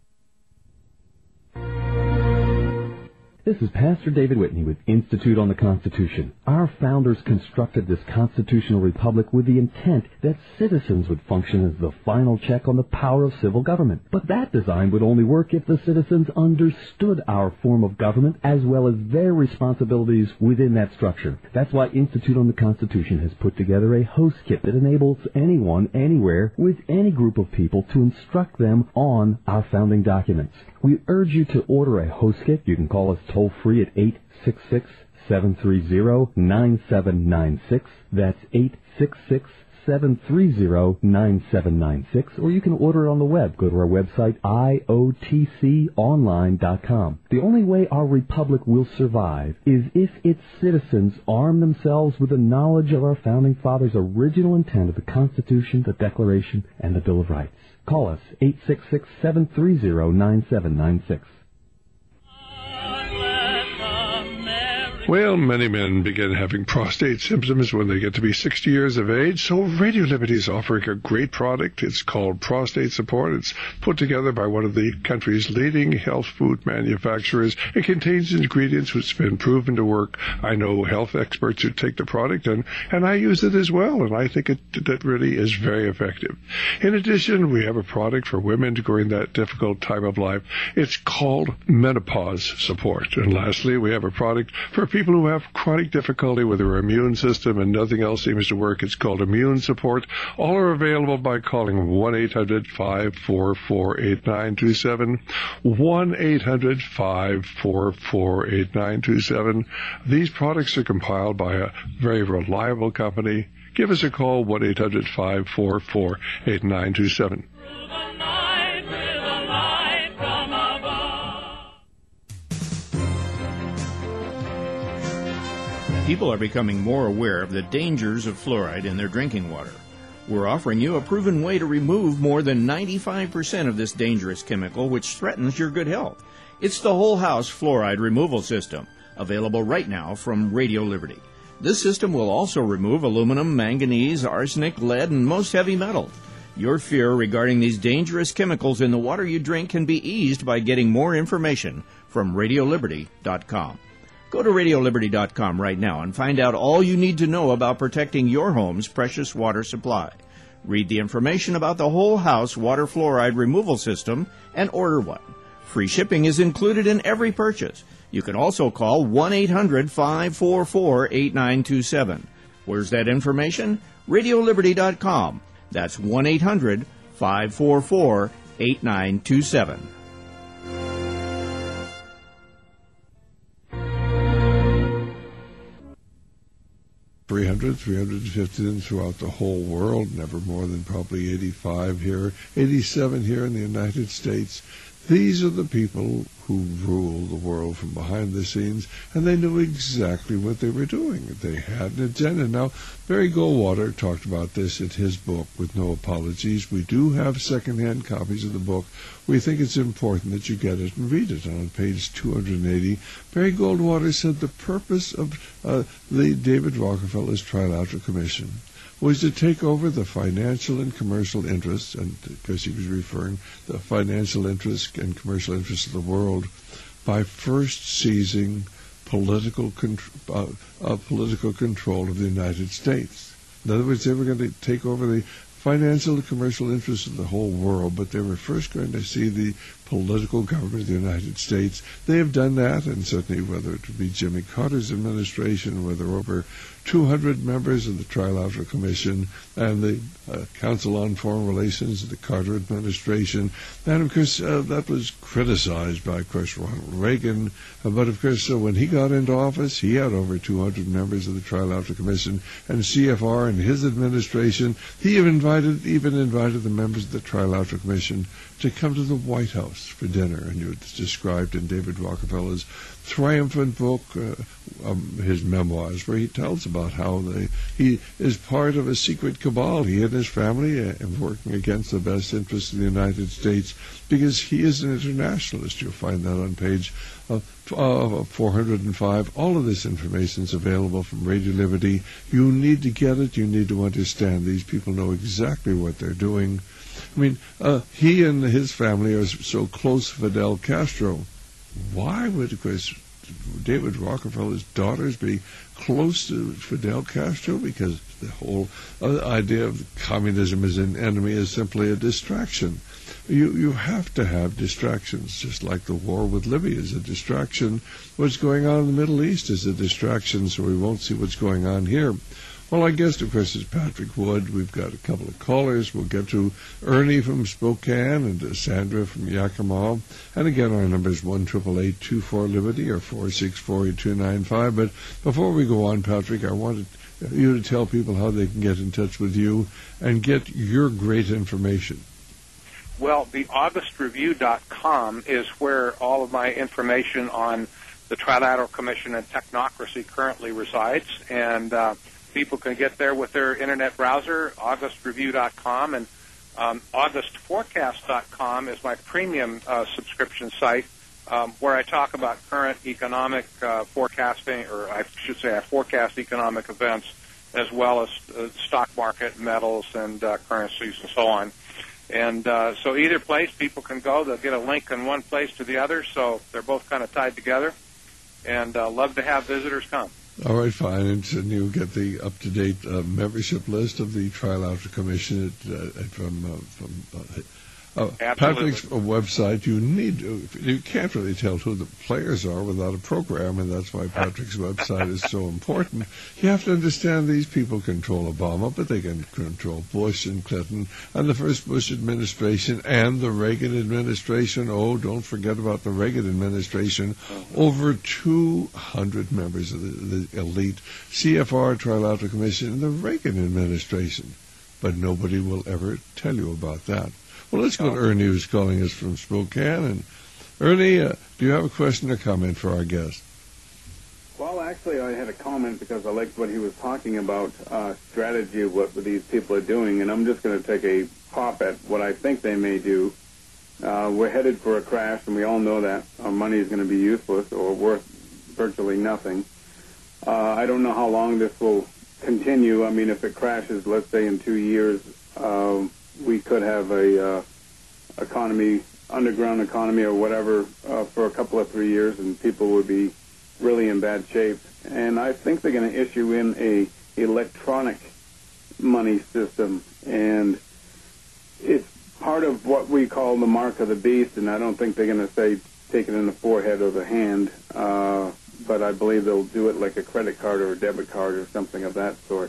[SPEAKER 15] This is Pastor David Whitney with Institute on the Constitution. Our founders constructed this constitutional republic with the intent that citizens would function as the final check on the power of civil government. But that design would only work if the citizens understood our form of government as well as their responsibilities within that structure. That's why Institute on the Constitution has put together a host kit that enables anyone, anywhere, with any group of people to instruct them on our founding documents. We urge you to order a host kit. You can call us toll-free at 866-730-9796. That's 866-730-9796. Or you can order it on the web. Go to our website, iotconline.com. The only way our republic will survive is if its citizens arm themselves with the knowledge of our founding fathers' original intent of the Constitution, the Declaration, and the Bill of Rights. Call us, 866-730-9796.
[SPEAKER 5] Well, many men begin having prostate symptoms when they get to be 60 years of age, so Radio Liberty is offering a great product. It's called Prostate Support. It's put together by one of the country's leading health food manufacturers. It contains ingredients which have been proven to work. I know health experts who take the product, and I use it as well, and I think that really is very effective. In addition, we have a product for women during that difficult time of life. It's called Menopause Support. And lastly, we have a product for people who have chronic difficulty with their immune system and nothing else seems to work. It's called Immune Support. All are available by calling 1-800-544-8927, 1-800-544-8927. These products are compiled by a very reliable company. Give us a call, 1-800-544-8927.
[SPEAKER 8] People are becoming more aware of the dangers of fluoride in their drinking water. We're offering you a proven way to remove more than 95% of this dangerous chemical which threatens your good health. It's the Whole House Fluoride Removal System, available right now from Radio Liberty. This system will also remove aluminum, manganese, arsenic, lead, and most heavy metals. Your fear regarding these dangerous chemicals in the water you drink can be eased by getting more information from RadioLiberty.com. Go to RadioLiberty.com right now and find out all you need to know about protecting your home's precious water supply. Read the information about the Whole House Water Fluoride Removal System and order one. Free shipping is included in every purchase. You can also call 1-800-544-8927. Where's that information? RadioLiberty.com. That's 1-800-544-8927.
[SPEAKER 5] 350 them throughout the whole world, never more than probably 85 here, 87 here in the United States. These are the people who rule the world from behind the scenes, and they knew exactly what they were doing. They had an agenda. Now, Barry Goldwater talked about this in his book, With No Apologies. We do have second-hand copies of the book. We think it's important that you get it and read it. On page 280, Barry Goldwater said the purpose of the David Rockefeller's Trilateral Commission was to take over the financial and commercial interests, and because he was referring to the financial interests and commercial interests of the world, by first seizing political control of the United States. In other words, they were going to take over the financial and commercial interests of the whole world, but they were first going to see the political government of the United States. They have done that, and certainly whether it would be Jimmy Carter's administration, whether over 200 members of the Trilateral Commission and the Council on Foreign Relations of the Carter administration. And, of course, that was criticized by, of course, Ronald Reagan. But, of course, when he got into office, he had over 200 members of the Trilateral Commission and CFR and his administration. He even invited the members of the Trilateral Commission to come to the White House for dinner. And it's described in David Rockefeller's triumphant book, his memoirs, where he tells about how he is part of a secret cabal. He and his family are working against the best interests of the United States because he is an internationalist. You'll find that on page 405. All of this information is available from Radio Liberty. You need to get it. You need to understand these people know exactly what they're doing. I mean, he and his family are so close to Fidel Castro. Why would, of course, David Rockefeller's daughters be close to Fidel Castro? Because the whole idea of communism as an enemy is simply a distraction. You have to have distractions, just like the war with Libya is a distraction. What's going on in the Middle East is a distraction, so we won't see what's going on here. Well, our guest, of course, is Patrick Wood. We've got a couple of callers. We'll get to Ernie from Spokane and Sandra from Yakima. And again, our number is 1-888-24-LIBERTY or 464-8295. But before we go on, Patrick, I wanted you to tell people how they can get in touch with you and get your great information.
[SPEAKER 6] Well, the AugustReview.com is where all of my information on the Trilateral Commission and technocracy currently resides. And people can get there with their internet browser, AugustReview.com, and AugustForecast.com is my premium subscription site where I talk about current economic forecasting, or I should say I forecast economic events as well as stock market, metals, and currencies and so on. And so either place people can go. They'll get a link in one place to the other, so they're both kind of tied together. And love to have visitors come.
[SPEAKER 5] All right, fine. And you'll get the up-to-date membership list of the Trilateral Commission from Patrick's website. You can't really tell who the players are without a program, and that's why Patrick's website is so important. You have to understand these people control Obama, but they can control Bush and Clinton and the first Bush administration and the Reagan administration. Oh, don't forget about the Reagan administration. Over 200 members of the elite CFR, Trilateral Commission, and the Reagan administration. But nobody will ever tell you about that. Well, let's go to Ernie, who's calling us from Spokane. And Ernie, do you have a question or comment for our guest?
[SPEAKER 16] Well, actually, I had a comment because I liked what he was talking about, strategy of what these people are doing, and I'm just going to take a pop at what I think they may do. We're headed for a crash, and we all know that our money is going to be useless or worth virtually nothing. I don't know how long this will continue. I mean, if it crashes, let's say in 2 years, we could have a underground economy or whatever for a couple of 3 years, and people would be really in bad shape. And I think they're going to issue in a electronic money system, and it's part of what we call the mark of the beast, and I don't think they're going to say take it in the forehead or the hand, but I believe they'll do it like a credit card or a debit card or something of that sort.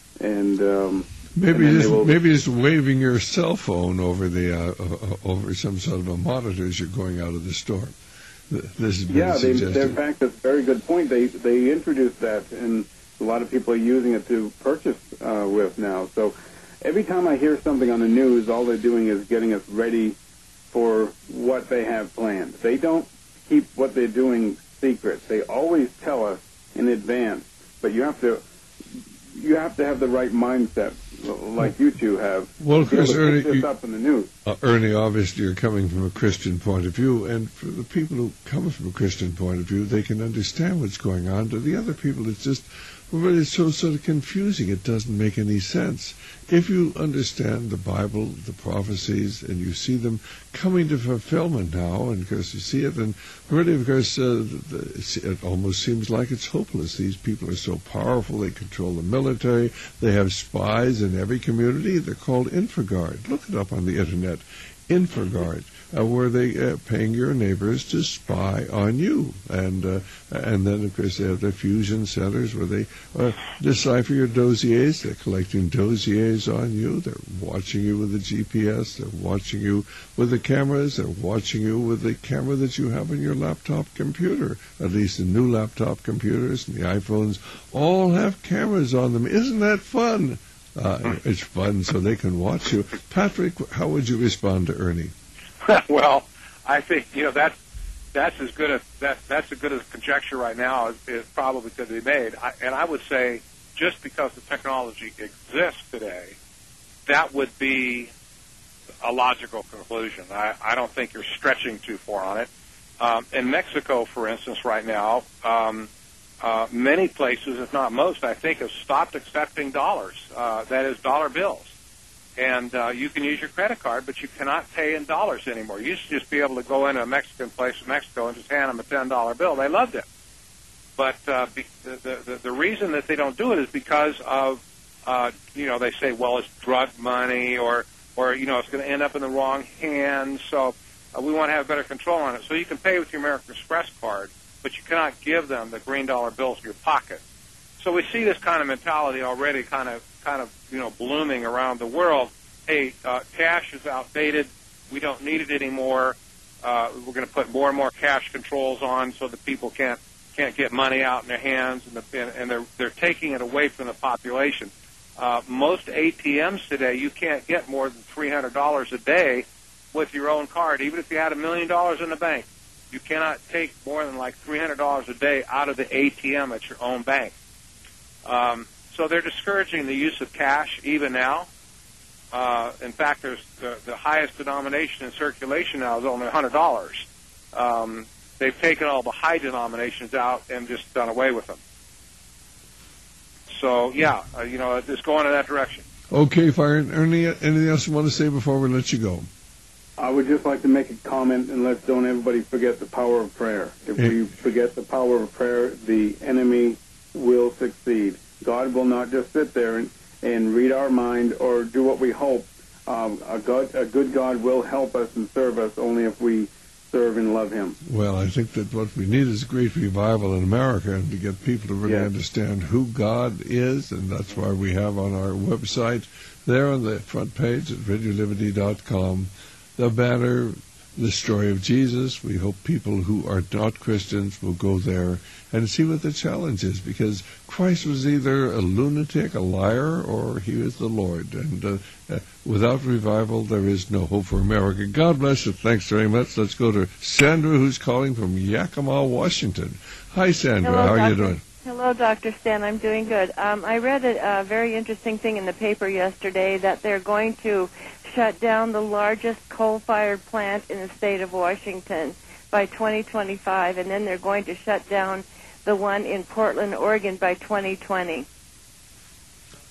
[SPEAKER 16] And
[SPEAKER 5] maybe just waving your cell phone over over some sort of a monitor as you're going out of the store. This has been suggested.
[SPEAKER 16] In fact, that's a very good point. They introduced that, and a lot of people are using it to purchase with now. So every time I hear something on the news, all they're doing is getting us ready for what they have planned. They don't keep what they're doing secret. They always tell us in advance, but you have to have the right mindset, like you two have.
[SPEAKER 5] Well, Chris, Ernie,
[SPEAKER 16] this up in the news.
[SPEAKER 5] Ernie, obviously you're coming from a Christian point of view, and for the people who come from a Christian point of view, they can understand what's going on. To the other people, it's just it's so sort of confusing. It doesn't make any sense. If you understand the Bible, the prophecies, and you see them coming to fulfillment now, and of course you see it, and really, of course, it almost seems like it's hopeless. These people are so powerful. They control the military. They have spies in every community. They're called InfoGuard. Look it up on the Internet. InfoGuard, where they paying your neighbors to spy on you, and then of course they have their fusion centers where they decipher your dossiers. They're collecting dossiers on you. They're watching you with the GPS. They're watching you with the cameras. They're watching you with the camera that you have on your laptop computer. At least the new laptop computers and the iPhones all have cameras on them. Isn't that fun? It's fun so they can watch you. Patrick, how would you respond to Ernie?
[SPEAKER 6] Well, I think that's as good a conjecture right now as probably could be made. And I would say just because the technology exists today, that would be a logical conclusion. I don't think you're stretching too far on it. In Mexico, for instance, right now, many places, if not most, I think, have stopped accepting dollars, that is, dollar bills. And you can use your credit card, but you cannot pay in dollars anymore. You used to just be able to go into a Mexican place in Mexico and just hand them a $10 bill. They loved it. But the reason that they don't do it is because of, they say, well, it's drug money or it's going to end up in the wrong hands. So we want to have better control on it. So you can pay with your American Express card, but you cannot give them the green dollar bills in your pocket. So we see this kind of mentality already kind of blooming around the world. Hey, cash is outdated. We don't need it anymore. We're going to put more and more cash controls on so that people can't get money out in their hands, and they're taking it away from the population. Most ATMs today, you can't get more than $300 a day with your own card, even if you had $1 million in the bank. You cannot take more than like $300 a day out of the ATM at your own bank. So they're discouraging the use of cash even now. In fact, there's the highest denomination in circulation now is only $100. They've taken all the high denominations out and just done away with them. So, yeah, it's going in that direction.
[SPEAKER 5] Okay, Fire. Ernie, anything else you want to say before we let you go?
[SPEAKER 16] I would just like to make a comment, and don't everybody forget the power of prayer. If we forget the power of prayer, the enemy will succeed. God will not just sit there and read our mind or do what we hope. A good God will help us and serve us only if we serve and love Him.
[SPEAKER 5] Well, I think that what we need is a great revival in America, and to get people to really understand who God is, and that's why we have on our website, there on the front page at RadioLiberty.com, the banner, the story of Jesus. We hope people who are not Christians will go there and see what the challenge is, because Christ was either a lunatic, a liar, or He was the Lord. And without revival, there is no hope for America. God bless you. Thanks very much. Let's go to Sandra, who's calling from Yakima, Washington. Hi, Sandra.
[SPEAKER 17] Hello,
[SPEAKER 5] How are you doing?
[SPEAKER 17] Hello, Dr. Stan. I'm doing good. I read a very interesting thing in the paper yesterday that they're going to shut down the largest coal-fired plant in the state of Washington by 2025, and then they're going to shut down the one in Portland, Oregon by 2020.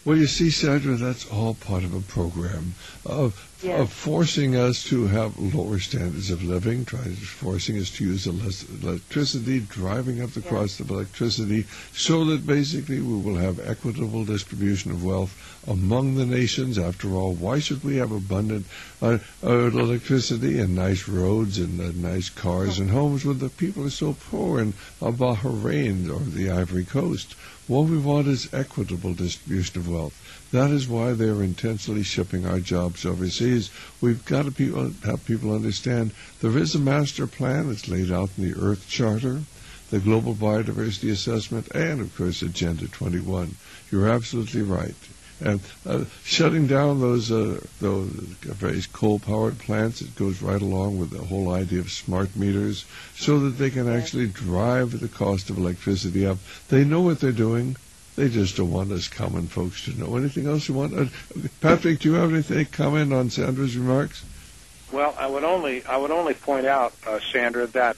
[SPEAKER 5] Well, you see, Sandra, that's all part of a program of forcing us to have lower standards of living, forcing us to use less electricity, driving up the cost of electricity, so that basically we will have equitable distribution of wealth among the nations. After all, why should we have abundant electricity and nice roads and nice cars and homes when the people are so poor in Bahrain or the Ivory Coast? What we want is equitable distribution of wealth. That is why they're intentionally shipping our jobs overseas. We've got to have people understand there is a master plan that's laid out in the Earth Charter, the Global Biodiversity Assessment, and, of course, Agenda 21. You're absolutely right. And shutting down those various coal-powered plants, it goes right along with the whole idea of smart meters so that they can actually drive the cost of electricity up. They know what they're doing. They just don't want us common folks to know. Anything else you want? Patrick, do you have anything comment on Sandra's remarks?
[SPEAKER 6] Well, I would only point out, Sandra, that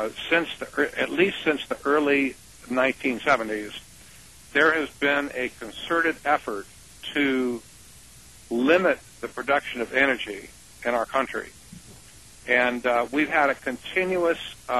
[SPEAKER 6] at least since the early 1970s, there has been a concerted effort to limit the production of energy in our country. And we've had a continuous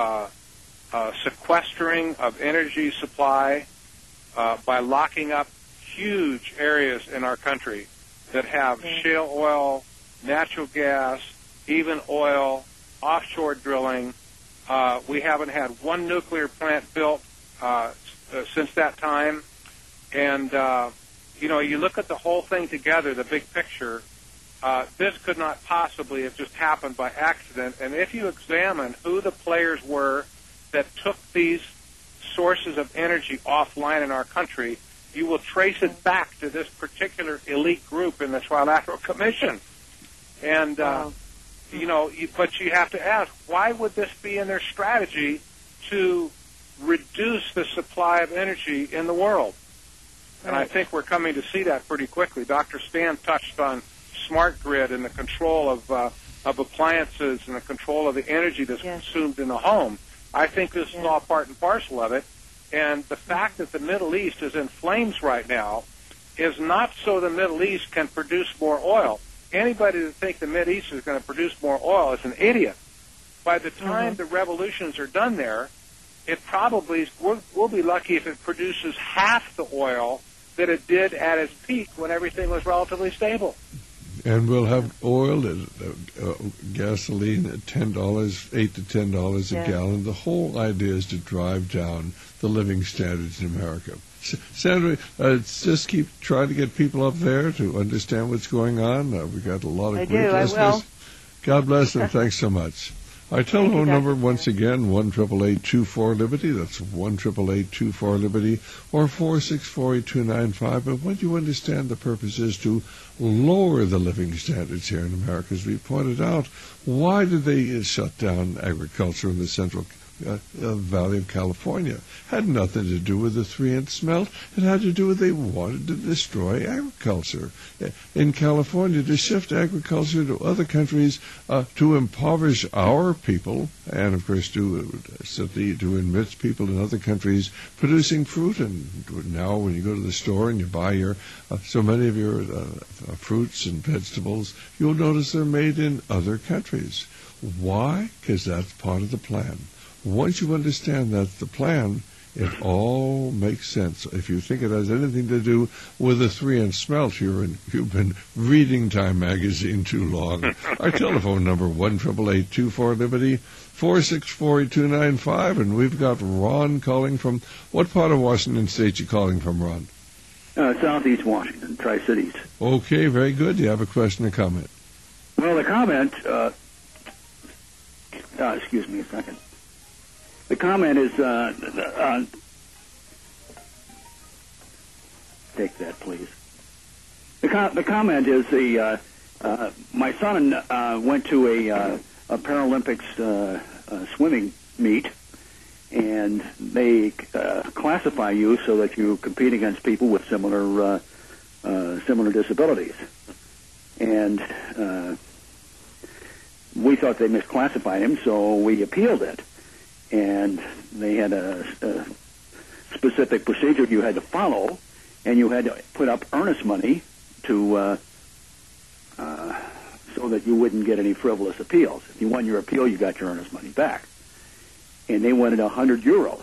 [SPEAKER 6] sequestering of energy supply by locking up huge areas in our country that have shale oil, natural gas, even oil, offshore drilling. We haven't had one nuclear plant built since that time. And you look at the whole thing together, the big picture, this could not possibly have just happened by accident. And if you examine who the players were that took these sources of energy offline in our country, you will trace it back to this particular elite group in the Trilateral Commission. And, but you have to ask, why would this be in their strategy to reduce the supply of energy in the world? And I think we're coming to see that pretty quickly. Dr. Stan touched on smart grid and the control of appliances and the control of the energy that's consumed in the home. I think this is all part and parcel of it. And the fact that the Middle East is in flames right now is not so the Middle East can produce more oil. Anybody that thinks the Middle East is going to produce more oil is an idiot. By the time the revolutions are done there, it probably we'll be lucky if it produces half the oil that it did at its peak when everything was relatively stable.
[SPEAKER 5] And we'll have oil, gasoline at $10, $8 to $10 a gallon. The whole idea is to drive down the living standards in America. Sandra, just keep trying to get people up there to understand what's going on. We've got a lot of great listeners. I will. God bless and thanks so much. Our telephone number, once again, 1-888-24-LIBERTY. That's 1-888-24-LIBERTY or 464-8295. But what you understand the purpose is to lower the living standards here in America. As we pointed out, why did they shut down agriculture in the Central Valley of California? Had nothing to do with the 3-inch smelt. It had to do with they wanted to destroy agriculture in California, to shift agriculture to other countries, to impoverish our people, and of course to enrich people in other countries producing fruit. And now when you go to the store and you buy your so many of your fruits and vegetables, you'll notice they're made in other countries. Why? Because that's part of the plan. Once you understand that's the plan, it all makes sense. If you think it has anything to do with the 3-inch smelt, you've been reading Time magazine too long. Our telephone number, 1-888-24-LIBERTY, 464-8295, and we've got Ron calling from, what part of Washington State you calling from, Ron?
[SPEAKER 18] Southeast Washington, Tri-Cities.
[SPEAKER 5] Okay, very good. Do you have a question or comment?
[SPEAKER 18] Well, the comment, excuse me a second. The comment is, take that, please. The comment is my son went to a Paralympics swimming meet, and they classify you so that you compete against people with similar disabilities. And we thought they misclassified him, so we appealed it. And they had a specific procedure you had to follow, and you had to put up earnest money to so that you wouldn't get any frivolous appeals. If you won your appeal, you got your earnest money back. And they wanted 100 euros,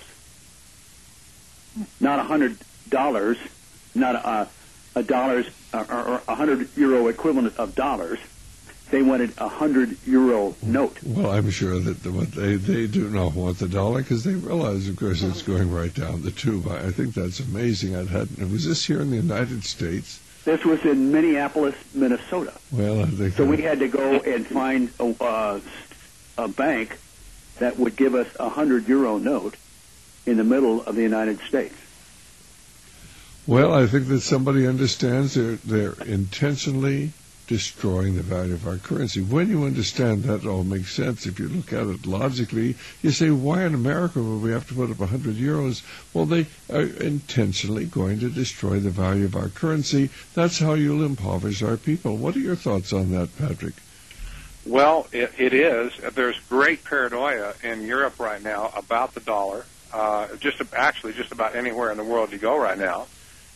[SPEAKER 18] not $100, not a dollars or 100 euro equivalent of dollars. They wanted a 100 euro note.
[SPEAKER 5] Well, I'm sure that they do not want the dollar because they realize, of course, it's going right down the tube. I think that's amazing. Was this here in the United States?
[SPEAKER 18] This was in Minneapolis, Minnesota.
[SPEAKER 5] Well, I think
[SPEAKER 18] so. We had to go and find a bank that would give us a 100 euro note in the middle of the United States.
[SPEAKER 5] Well, I think that somebody understands they're intentionally destroying the value of our currency. When you understand that, it all makes sense. If you look at it logically, you say, why in America would we have to put up 100 euros? Well, they are intentionally going to destroy the value of our currency. That's how you'll impoverish our people. What are your thoughts on that, Patrick?
[SPEAKER 6] Well, it is. There's great paranoia in Europe right now about the dollar. Just about anywhere in the world you go right now.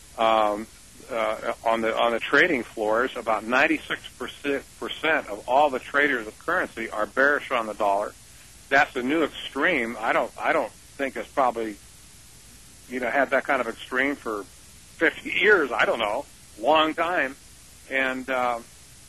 [SPEAKER 6] On the trading floors, about 96% of all the traders of currency are bearish on the dollar. That's a new extreme. I don't think it's probably had that kind of extreme for 50 years. I don't know, long time. And the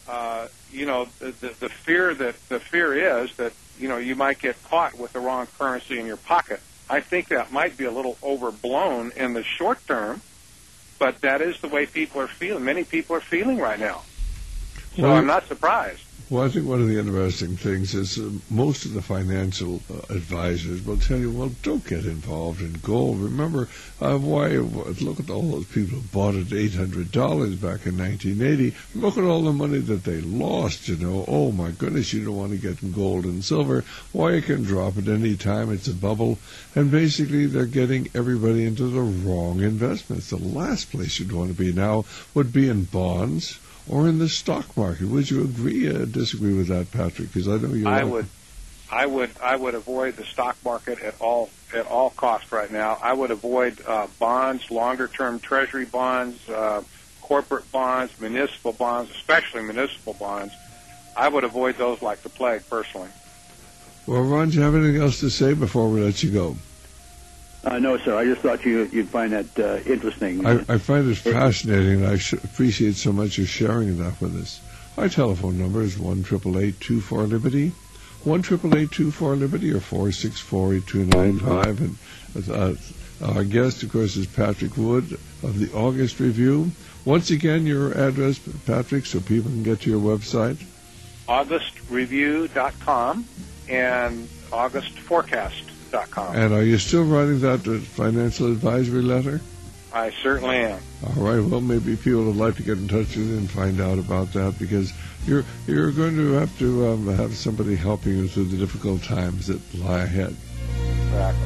[SPEAKER 6] fear is that you might get caught with the wrong currency in your pocket. I think that might be a little overblown in the short term. But that is the way people are feeling. Many people are feeling right now. So I'm not surprised.
[SPEAKER 5] Well, I think one of the interesting things is most of the financial advisors will tell you, well, don't get involved in gold. Remember, look at all those people who bought it at $800 back in 1980. Look at all the money that they lost, Oh, my goodness, you don't want to get in gold and silver. Why, you can drop it any time. It's a bubble. And basically, they're getting everybody into the wrong investments. The last place you'd want to be now would be in bonds or in the stock market. Would you agree or disagree with that, Patrick? Because I know you.
[SPEAKER 6] I would avoid the stock market at all costs right now. I would avoid bonds, longer-term Treasury bonds, corporate bonds, municipal bonds, especially municipal bonds. I would avoid those like the plague, personally.
[SPEAKER 5] Well, Ron, do you have anything else to say before we let you go?
[SPEAKER 18] No, sir. I just thought you'd find that interesting.
[SPEAKER 5] I find it fascinating, and I appreciate so much you sharing that with us. Our telephone number is 1-888-24-LIBERTY, 1-888-24-LIBERTY, or 464-8295. And our guest, of course, is Patrick Wood of the August Review. Once again, your address, Patrick, so people can get to your website.
[SPEAKER 6] AugustReview.com and AugustForecast.com.
[SPEAKER 5] And are you still writing that financial advisory letter?
[SPEAKER 6] I certainly am.
[SPEAKER 5] All right. Well, maybe people would like to get in touch with you and find out about that, because you're going to have somebody helping you through the difficult times that lie ahead.
[SPEAKER 6] Exactly.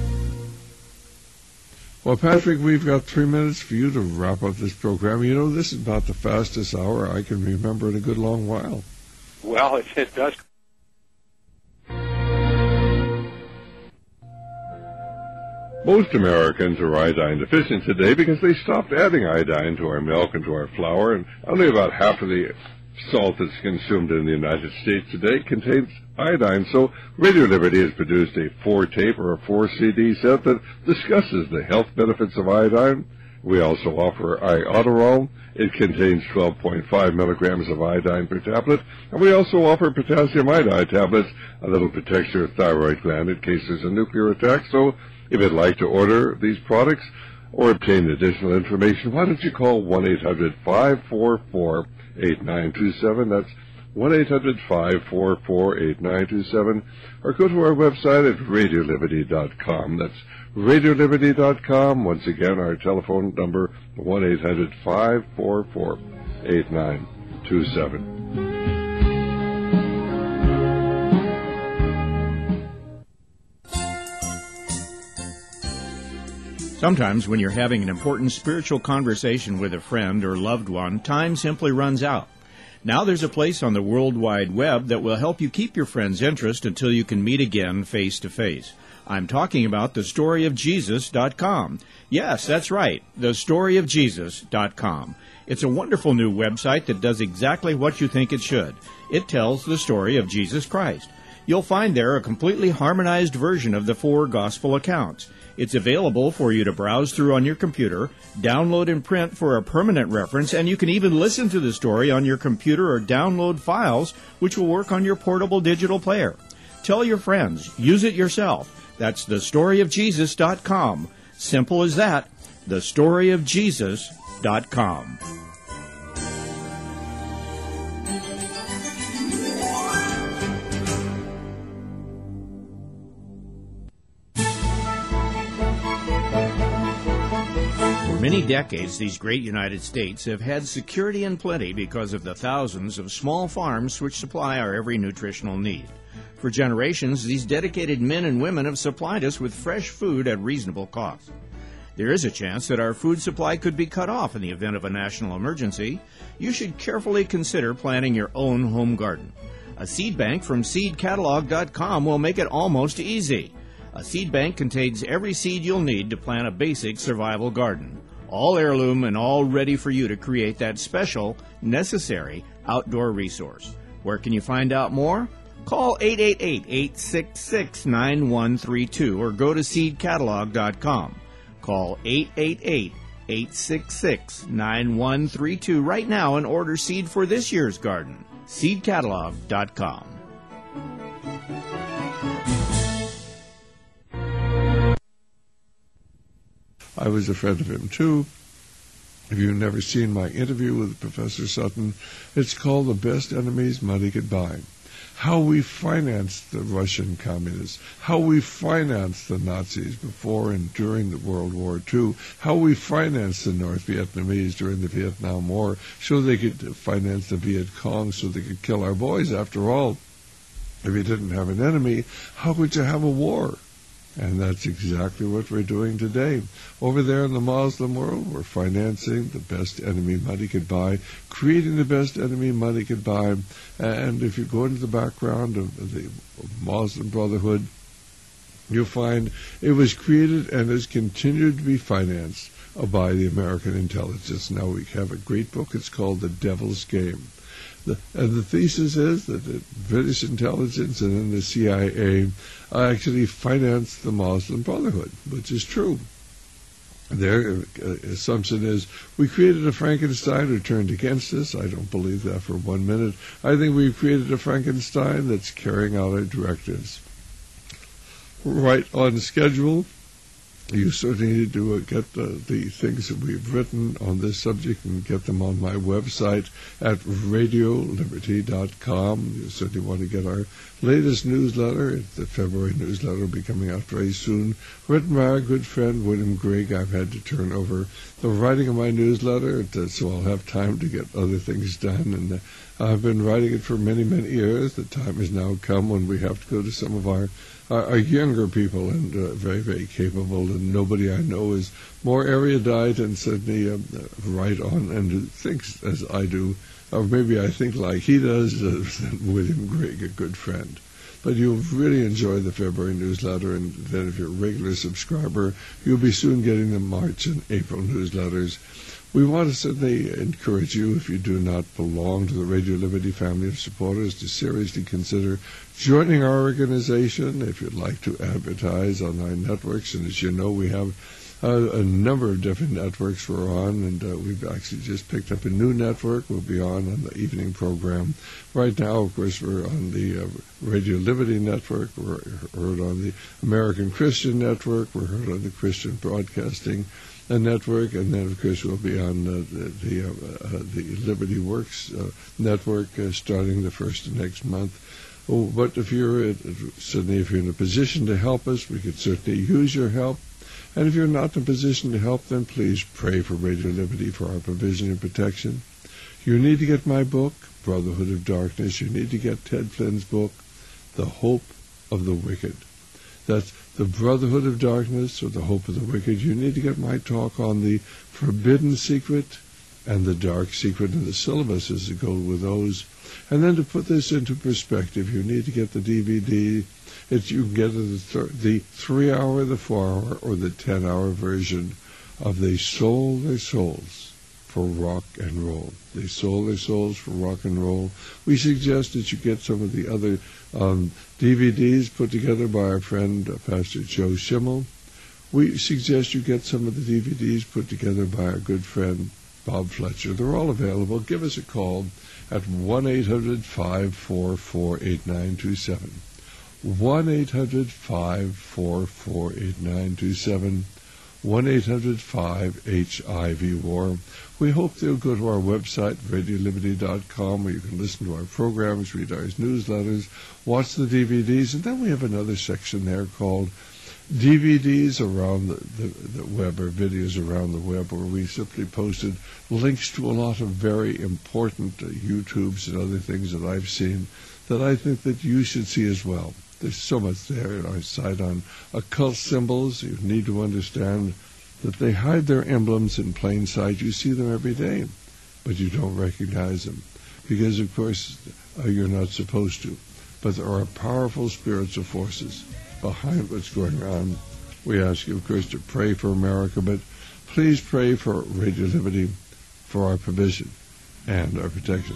[SPEAKER 5] Well, Patrick, we've got 3 minutes for you to wrap up this program. This is about the fastest hour I can remember in a good long while.
[SPEAKER 6] Well, it does.
[SPEAKER 5] Most Americans are iodine deficient today because they stopped adding iodine to our milk and to our flour, and only about half of the salt that's consumed in the United States today contains iodine. So Radio Liberty has produced a 4-tape or a 4-CD set that discusses the health benefits of iodine. We also offer Iodoral. It contains 12.5 milligrams of iodine per tablet. And we also offer potassium iodide tablets that'll protect your thyroid gland in case there's a nuclear attack. So if you'd like to order these products or obtain additional information, why don't you call 1-800-544-8927. That's 1-800-544-8927. Or go to our website at RadioLiberty.com. That's RadioLiberty.com. Once again, our telephone number, 1-800-544-8927.
[SPEAKER 8] Sometimes when you're having an important spiritual conversation with a friend or loved one, time simply runs out. Now there's a place on the World Wide Web that will help you keep your friend's interest until you can meet again face to face. I'm talking about thestoryofjesus.com. Yes, that's right, thestoryofjesus.com. It's a wonderful new website that does exactly what you think it should. It tells the story of Jesus Christ. You'll find there a completely harmonized version of the 4 gospel accounts. It's available for you to browse through on your computer, download and print for a permanent reference, and you can even listen to the story on your computer or download files, which will work on your portable digital player. Tell your friends. Use it yourself. That's thestoryofjesus.com. Simple as that. thestoryofjesus.com. For many decades, these great United States have had security and plenty because of the thousands of small farms which supply our every nutritional need. For generations, these dedicated men and women have supplied us with fresh food at reasonable cost. There is a chance that our food supply could be cut off in the event of a national emergency. You should carefully consider planting your own home garden. A seed bank from seedcatalog.com will make it almost easy. A seed bank contains every seed you'll need to plant a basic survival garden, all heirloom and all ready for you to create that special, necessary outdoor resource. Where can you find out more? Call 888-866-9132 or go to seedcatalog.com. Call 888-866-9132 right now and order seed for this year's garden. seedcatalog.com.
[SPEAKER 5] I was a friend of him, too. If you've never seen my interview with Professor Sutton, it's called The Best Enemies Money Could Buy. How we financed the Russian communists, how we financed the Nazis before and during the World War II, how we financed the North Vietnamese during the Vietnam War so they could finance the Viet Cong so they could kill our boys. After all, if you didn't have an enemy, how could you have a war? And that's exactly what we're doing today. Over there in the Muslim world, we're financing the best enemy money could buy, creating the best enemy money could buy. And if you go into the background of the Muslim Brotherhood, you'll find it was created and has continued to be financed by the American intelligence. Now we have a great book. It's called The Devil's Game. And the thesis is that the British intelligence and then the CIA actually financed the Muslim Brotherhood, which is true. Their assumption is we created a Frankenstein who turned against us. I don't believe that for 1 minute. I think we've created a Frankenstein that's carrying out our directives right on schedule. You certainly need to get the things that we've written on this subject and get them on my website at radioliberty.com. You certainly want to get our latest newsletter. The February newsletter will be coming out very soon. Written by our good friend William Grigg. I've had to turn over the writing of my newsletter so I'll have time to get other things done. And I've been writing it for many, many years. The time has now come when we have to go to some of our younger people and very, very capable, and nobody I know is more erudite and certainly right on and thinks as I do, or maybe I think like he does, than William Grigg, a good friend. But you'll really enjoy the February newsletter, and then if you're a regular subscriber, you'll be soon getting the March and April newsletters. We want to certainly encourage you, if you do not belong to the Radio Liberty family of supporters, to seriously consider joining our organization if you'd like to advertise on our networks. And as you know, we have a number of different networks we're on, and we've actually just picked up a new network. We'll be on the evening program. Right now, of course, we're on the Radio Liberty Network. We're heard on the American Christian Network. We're heard on the Christian Broadcasting Network, and then, of course, we'll be on the Liberty Works Network starting the first of next month. Oh, but if you're certainly if you're in a position to help us, we could certainly use your help. And if you're not in a position to help, then please pray for Radio Liberty for our provision and protection. You need to get my book, Brotherhood of Darkness. You need to get Ted Flynn's book, The Hope of the Wicked. That's The Brotherhood of Darkness or The Hope of the Wicked. You need to get my talk on the Forbidden Secret and The Dark Secret and the syllabuses that go with those. And then to put this into perspective, you need to get the DVD. You can get the 3-hour, the 4-hour, or the 10-hour version of They Sold Their Souls for Rock and Roll. They sold their souls for rock and roll. We suggest that you get some of the other DVDs put together by our friend Pastor Joe Schimmel. We suggest you get some of the DVDs put together by our good friend Bob Fletcher. They're all available. Give us a call at 1-800-544-8927. 1-800-544-8927. 1-800-5-HIV-WAR. We hope they'll go to our website, RadioLiberty.com, where you can listen to our programs, read our newsletters, watch the DVDs, and then we have another section there called DVDs around the web, or videos around the web, where we simply posted links to a lot of very important YouTubes and other things that I've seen that I think that you should see as well. There's so much there in our site on occult symbols. You need to understand that they hide their emblems in plain sight. You see them every day, but you don't recognize them because, of course, you're not supposed to. But there are powerful spiritual forces behind what's going on. We ask you, of course, to pray for America, but please pray for Radio Liberty, for our provision and our protection.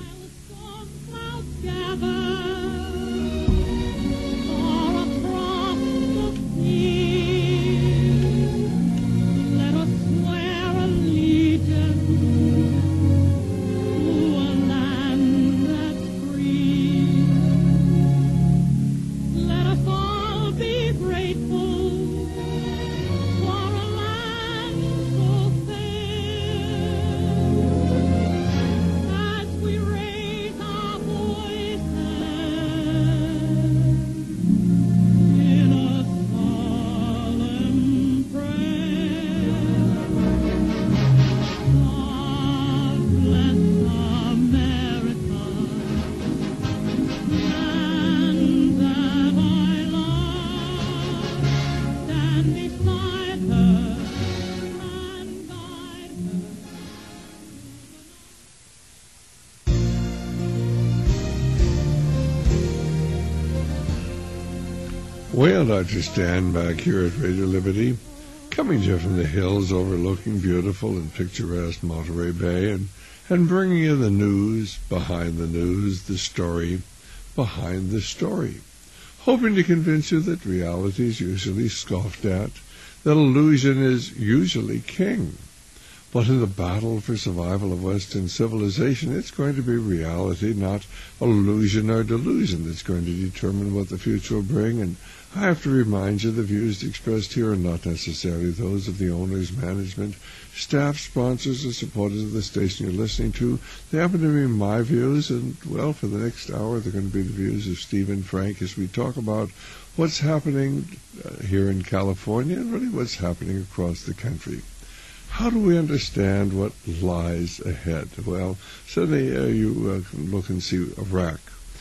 [SPEAKER 5] Well, Dr. Stan back here at Radio Liberty, coming to you from the hills overlooking beautiful and picturesque Monterey Bay, and bringing you the news behind the news, the story behind the story, hoping to convince you that reality is usually scoffed at, that illusion is usually king. But in the battle for survival of Western civilization, it's going to be reality, not illusion or delusion, that's going to determine what the future will bring. And I have to remind you, the views expressed here are not necessarily those of the owners, management, staff, sponsors, or supporters of the station you're listening to. They happen to be my views, and, well, for the next hour, they're going to be the views of Steve and Frank as we talk about what's happening here in California and really what's happening across the country. How do we understand what lies ahead? Well, certainly you can look and see Iraq.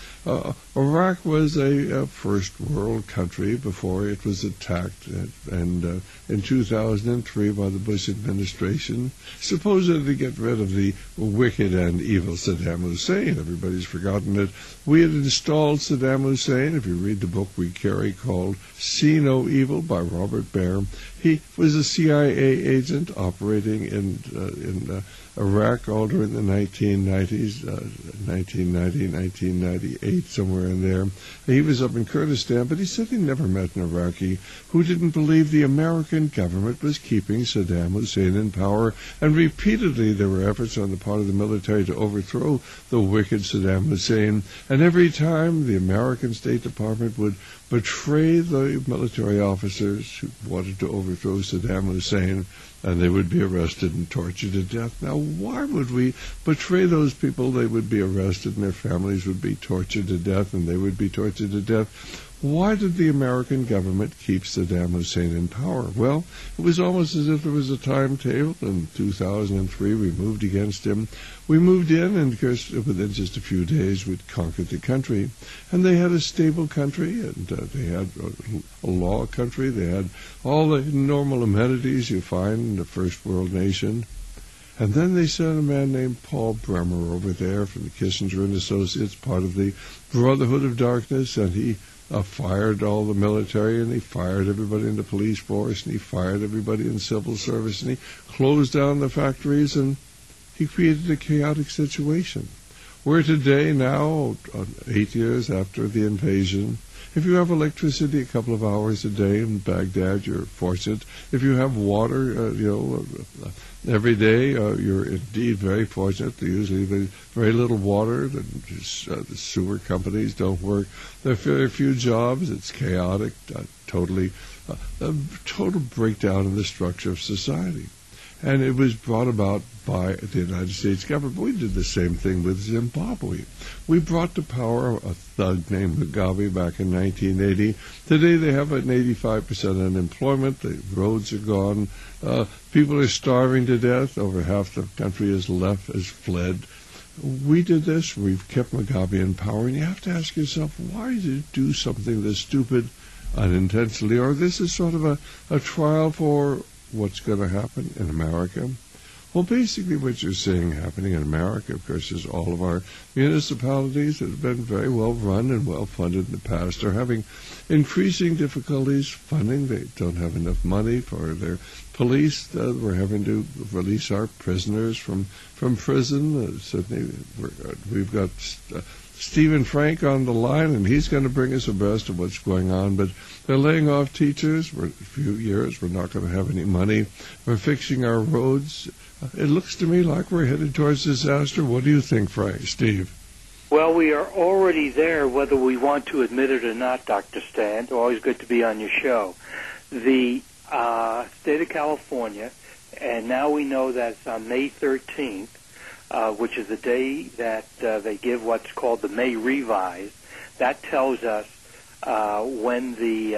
[SPEAKER 5] Iraq was a first world country before it was attacked and in 2003 by the Bush administration, supposedly to get rid of the wicked and evil Saddam Hussein. Everybody's forgotten it. We had installed Saddam Hussein. If you read the book we carry called See No Evil by Robert Baer, he was a CIA agent operating in Iraq all during the 1990s, 1990, 1998, somewhere in there. He was up in Kurdistan, but he said he never met an Iraqi who didn't believe the American government was keeping Saddam Hussein in power, and repeatedly there were efforts on the part of the military to overthrow the wicked Saddam Hussein, and every time the American State Department would betray the military officers who wanted to overthrow Saddam Hussein, and they would be arrested and tortured to death. Now, why would we betray those people? They would be arrested and their families would be tortured to death, and they would be tortured to death. Why did the American government keep Saddam Hussein in power? Well, it was almost as if there was a timetable. In 2003, we moved against him. We moved in, and of course, within just a few days, we'd conquered the country. And they had a stable country, and they had a law country. They had all the normal amenities you find in a first world nation. And then they sent a man named Paul Bremer over there from the Kissinger and Associates, part of the Brotherhood of Darkness, and he fired all the military, and he fired everybody in the police force, and he fired everybody in civil service, and he closed down the factories, and he created a chaotic situation. Where today, now, 8 years after the invasion, if you have electricity a couple of hours a day in Baghdad, you're fortunate. If you have water, every day, you're indeed very fortunate. Usually there's very little water. The sewer companies don't work. There are very few jobs. It's chaotic, a total breakdown in the structure of society. And it was brought about by the United States government. We did the same thing with Zimbabwe. We brought to power a thug named Mugabe back in 1980. Today they have an 85% unemployment. The roads are gone. People are starving to death. Over half the country has fled. We did this. We've kept Mugabe in power. And you have to ask yourself, why did it do something this stupid unintentionally? Or this is sort of a trial for what's going to happen in America? Well, basically what you're seeing happening in America, of course, is all of our municipalities that have been very well run and well funded in the past are having increasing difficulties funding. They don't have enough money for their police. We're having to release our prisoners from prison. Suddenly we've got Stephen Frank on the line, and he's going to bring us abreast of what's going on. But they're laying off teachers for a few years. We're not going to have any money. We're fixing our roads. It looks to me like we're headed towards disaster. What do you think, Frank? Steve?
[SPEAKER 19] Well, we are already there, whether we want to admit it or not, Dr. Stan. Always good to be on your show. The state of California, and now we know that it's on May 13th, which is the day that they give what's called the May Revise. That tells us when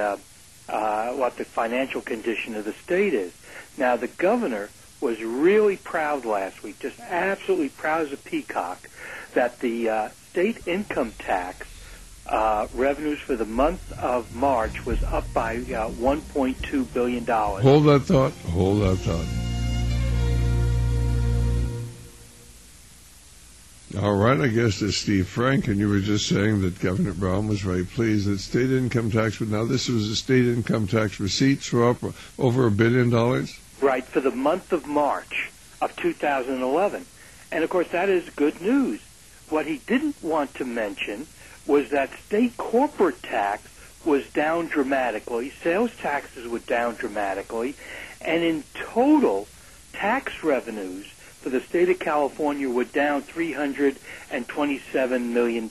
[SPEAKER 19] what the financial condition of the state is. Now, the governor was really proud last week, just absolutely proud as a peacock, that the state income tax revenues for the month of March was up by $1.2 billion.
[SPEAKER 5] Hold that thought. All right, I guess it's Steve Frank, and you were just saying that Governor Brown was very pleased that state income tax, but now this was the state income tax receipts were up over $1 billion?
[SPEAKER 19] Right, for the month of March of 2011. And, of course, that is good news. What he didn't want to mention was that state corporate tax was down dramatically, sales taxes were down dramatically, and in total, tax revenues for the state of California were down $327 million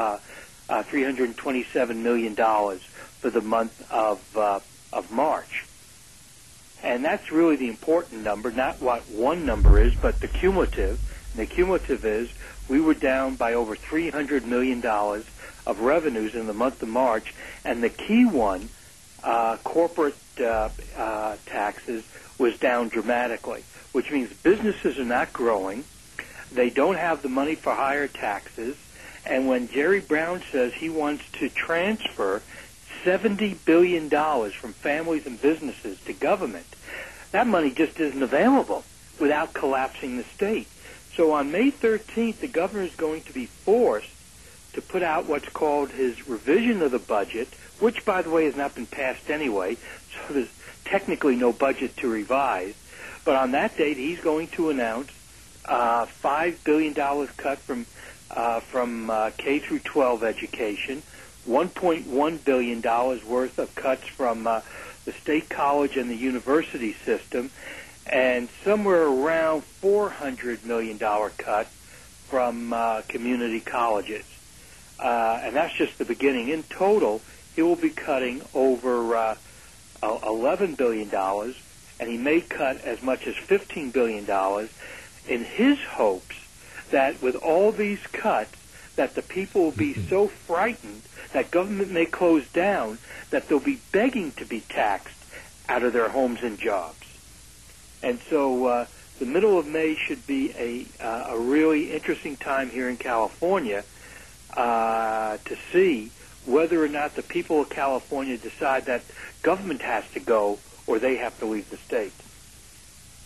[SPEAKER 19] for the month of March. And that's really the important number, not what one number is, but the cumulative. And the cumulative is we were down by over $300 million of revenues in the month of March. And the key one, corporate taxes, was down dramatically, which means businesses are not growing. They don't have the money for higher taxes. And when Jerry Brown says he wants to transfer $70 billion from families and businesses to government, that money just isn't available without collapsing the state. So on May 13th, the governor is going to be forced to put out what's called his revision of the budget, which, by the way, has not been passed anyway, so there's technically no budget to revise. But on that date, he's going to announce $5 billion cut from K through 12 education, $1.1 billion worth of cuts from the state college and the university system, and somewhere around $400 million cut from community colleges. And that's just the beginning. In total, he will be cutting over $11 billion, and he may cut as much as $15 billion in his hopes that with all these cuts, that the people will be so frightened that government may close down that they'll be begging to be taxed out of their homes and jobs. And so the middle of May should be a really interesting time here in California to see whether or not the people of California decide that government has to go or they have to leave the state.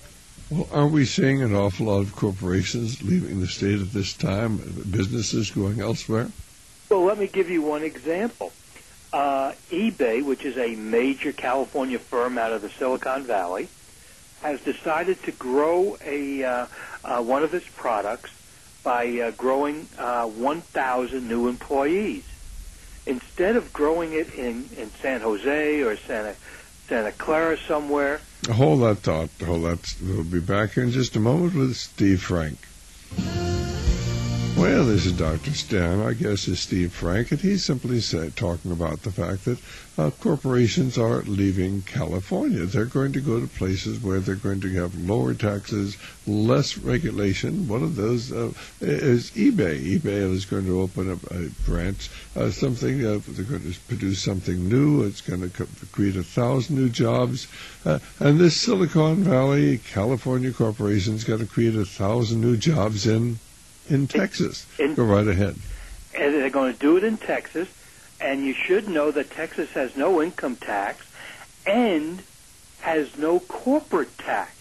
[SPEAKER 5] Well, aren't we seeing an awful lot of corporations leaving the state at this time, businesses going elsewhere?
[SPEAKER 19] Well, let me give you one example. eBay, which is a major California firm out of the Silicon Valley, has decided to grow one of its products by growing 1,000 new employees. Instead of growing it in San Jose or Santa Clara somewhere.
[SPEAKER 5] Hold that thought. We'll be back here in just a moment with Steve Frank. Well, this is Dr. Stan. Our guest is Steve Frank, and he's simply talking about the fact that corporations are leaving California. They're going to go to places where they're going to have lower taxes, less regulation. One of those is eBay. eBay is going to open up a branch, they're going to produce something new. It's going to create 1,000 new jobs. And this Silicon Valley, California corporation is going to create 1,000 new jobs in Texas. Go right ahead.
[SPEAKER 19] And they're going to do it in Texas, and you should know that Texas has no income tax and has no corporate tax.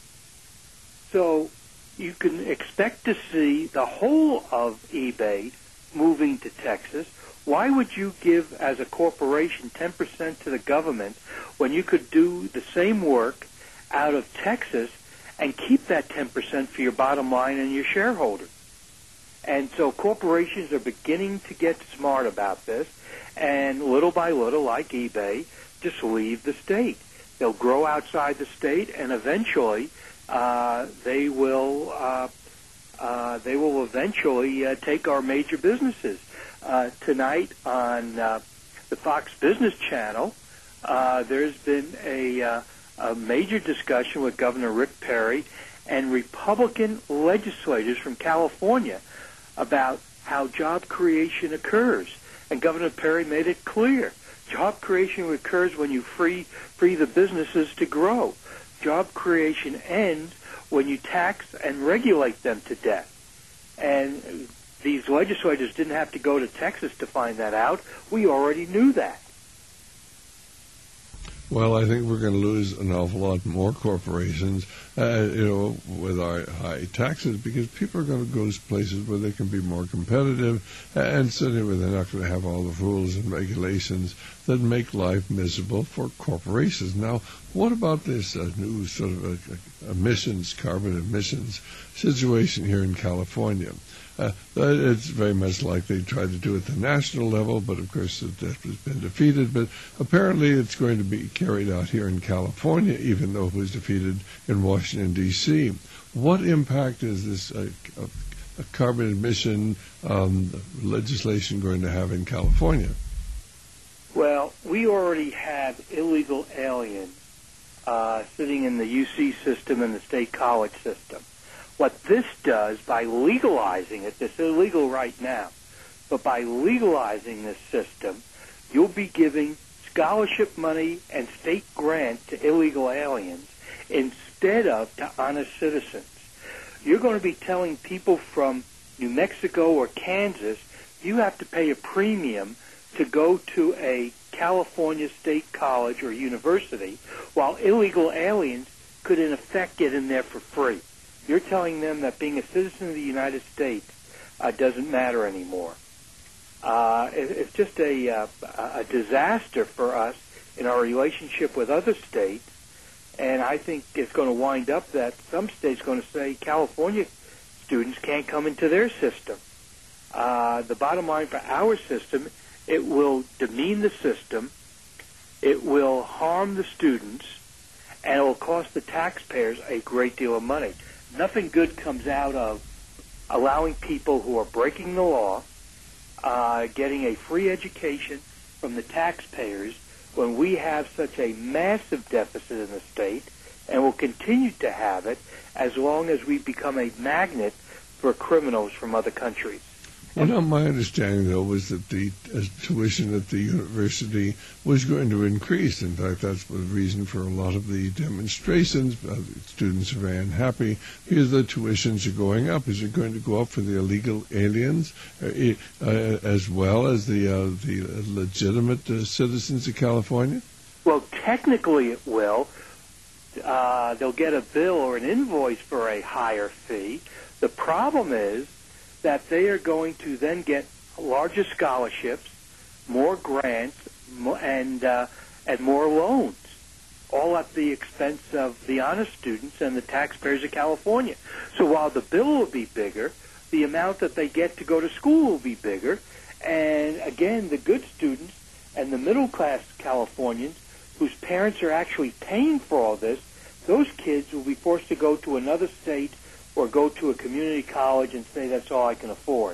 [SPEAKER 19] So you can expect to see the whole of eBay moving to Texas. Why would you give, as a corporation, 10% to the government when you could do the same work out of Texas and keep that 10% for your bottom line and your shareholders? And so corporations are beginning to get smart about this, and little by little, like eBay, just leave the state. They'll grow outside the state, and eventually they will eventually take our major businesses. Tonight on the Fox Business Channel, there's been a major discussion with Governor Rick Perry and Republican legislators from California about how job creation occurs. And Governor Perry made it clear. Job creation occurs when you free the businesses to grow. Job creation ends when you tax and regulate them to death. And these legislators didn't have to go to Texas to find that out. We already knew that.
[SPEAKER 5] Well, I think we're going to lose an awful lot more corporations, with our high taxes, because people are going to go to places where they can be more competitive, and certainly where they're not going to have all the rules and regulations that make life miserable for corporations. Now, what about this new sort of carbon emissions situation here in California? It's very much like they tried to do it at the national level, but of course that has been defeated. But apparently it's going to be carried out here in California, even though it was defeated in Washington, D.C. What impact is this carbon emission legislation going to have in California?
[SPEAKER 19] Well, we already have illegal aliens sitting in the UC system and the state college system. What this does, by legalizing it, it's illegal right now, but by legalizing this system, you'll be giving scholarship money and state grant to illegal aliens instead of to honest citizens. You're going to be telling people from New Mexico or Kansas, you have to pay a premium to go to a California state college or university, while illegal aliens could in effect get in there for free. You're telling them that being a citizen of the United States doesn't matter anymore. It's just a disaster for us in our relationship with other states, and I think it's going to wind up that some states are going to say California students can't come into their system. The bottom line for our system, it will demean the system, it will harm the students, and it will cost the taxpayers a great deal of money. Nothing good comes out of allowing people who are breaking the law, getting a free education from the taxpayers when we have such a massive deficit in the state, and will continue to have it as long as we become a magnet for criminals from other countries.
[SPEAKER 5] Well, now, my understanding, though, was that the tuition at the university was going to increase. In fact, that's the reason for a lot of the demonstrations. Students are very unhappy because the tuitions are going up. Is it going to go up for the illegal aliens as well as the legitimate citizens of California?
[SPEAKER 19] Well, technically it will. they'll get a bill or an invoice for a higher fee. The problem is that they are going to then get larger scholarships, more grants, and more loans, all at the expense of the honest students and the taxpayers of California. So while the bill will be bigger, the amount that they get to go to school will be bigger. And again, the good students and the middle-class Californians whose parents are actually paying for all this, those kids will be forced to go to another state or go to a community college and say, that's all I can afford.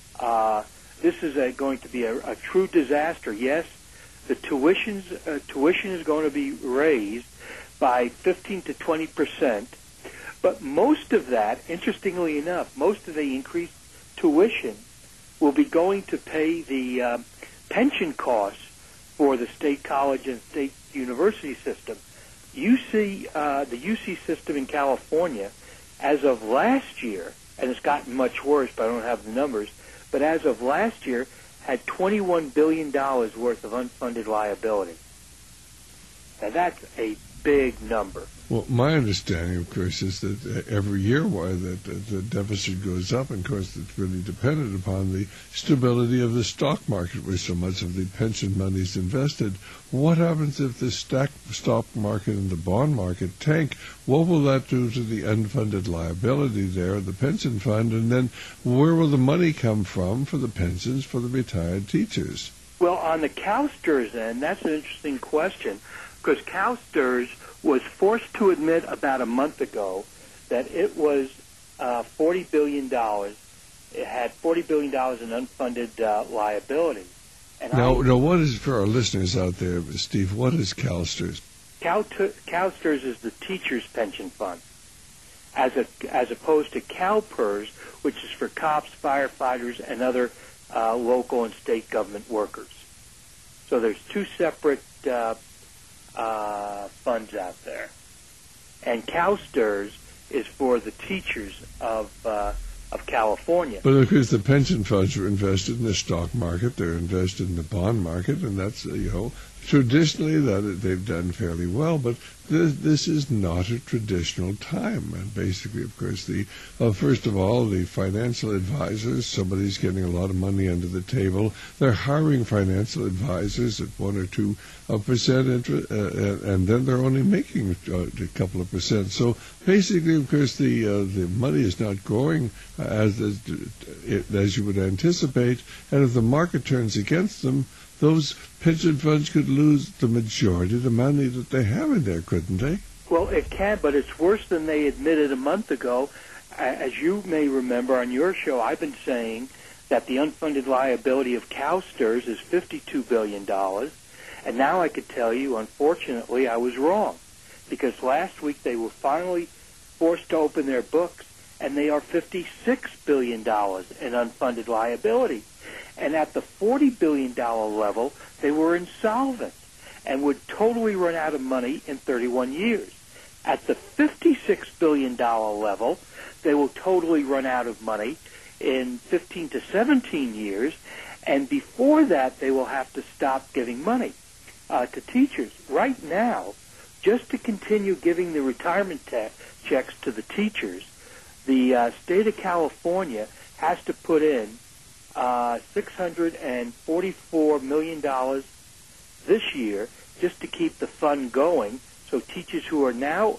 [SPEAKER 19] This is going to be a true disaster. Yes, the tuition is going to be raised by 15 to 20%, but most of that, interestingly enough, most of the increased tuition will be going to pay the pension costs for the state college and state university system. The UC system in California, as of last year, and it's gotten much worse, but I don't have the numbers, but as of last year, had $21 billion worth of unfunded liability. Now, that's a big number.
[SPEAKER 5] Well, my understanding, of course, is that every year why the deficit goes up, and of course it's really dependent upon the stability of the stock market, where so much of the pension money is invested. What happens if the stock market and the bond market tank? What will that do to the unfunded liability there, the pension fund, and then where will the money come from for the pensions for the retired teachers?
[SPEAKER 19] Well, on the CalSTRS end, that's an interesting question, because CalSTRS was forced to admit about a month ago that it was $40 billion. It had $40 billion in unfunded liability. And
[SPEAKER 5] now, what is, for our listeners out there, Steve, what is CalSTRS?
[SPEAKER 19] CalSTRS is the teacher's pension fund, as opposed to CalPERS, which is for cops, firefighters, and other local and state government workers. So there's two separate funds out there, and CalSTRS is for the teachers of California.
[SPEAKER 5] But of course, the pension funds are invested in the stock market; they're invested in the bond market, and that's traditionally that they've done fairly well. But this is not a traditional time, and basically, of course, first of all, the financial advisors. Somebody's getting a lot of money under the table. They're hiring financial advisors at 1 or 2% interest, and then they're only making a couple of percent. So basically, of course, the money is not growing as you would anticipate, and if the market turns against them, those pension funds could lose the majority of the money that they have in there, couldn't they?
[SPEAKER 19] Well, it can, but it's worse than they admitted a month ago. As you may remember on your show, I've been saying that the unfunded liability of CalSTRS is $52 billion, and now I could tell you, unfortunately, I was wrong, because last week they were finally forced to open their books, and they are $56 billion in unfunded liability. And at the $40 billion level, they were insolvent and would totally run out of money in 31 years. At the $56 billion level, they will totally run out of money in 15 to 17 years, and before that, they will have to stop giving money to teachers. Right now, just to continue giving the retirement checks to the teachers, the state of California has to put in $644 million this year just to keep the fund going, so teachers who are now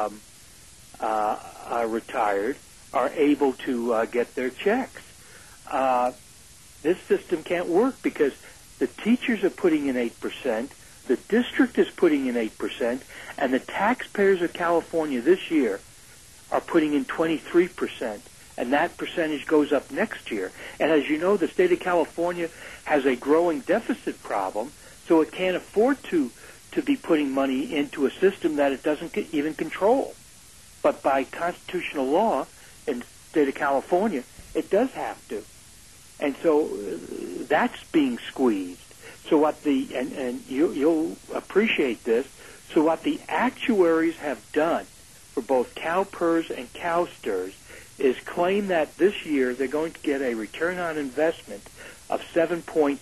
[SPEAKER 19] retired are able to get their checks. This system can't work because the teachers are putting in 8%, the district is putting in 8%, and the taxpayers of California this year are putting in 23%. And that percentage goes up next year. And as you know, the state of California has a growing deficit problem, so it can't afford to be putting money into a system that it doesn't even control. But by constitutional law in the state of California, it does have to. And so that's being squeezed. So what and you'll appreciate this, so what the actuaries have done for both CalPERS and CalSTRS is claim that this year they're going to get a return on investment of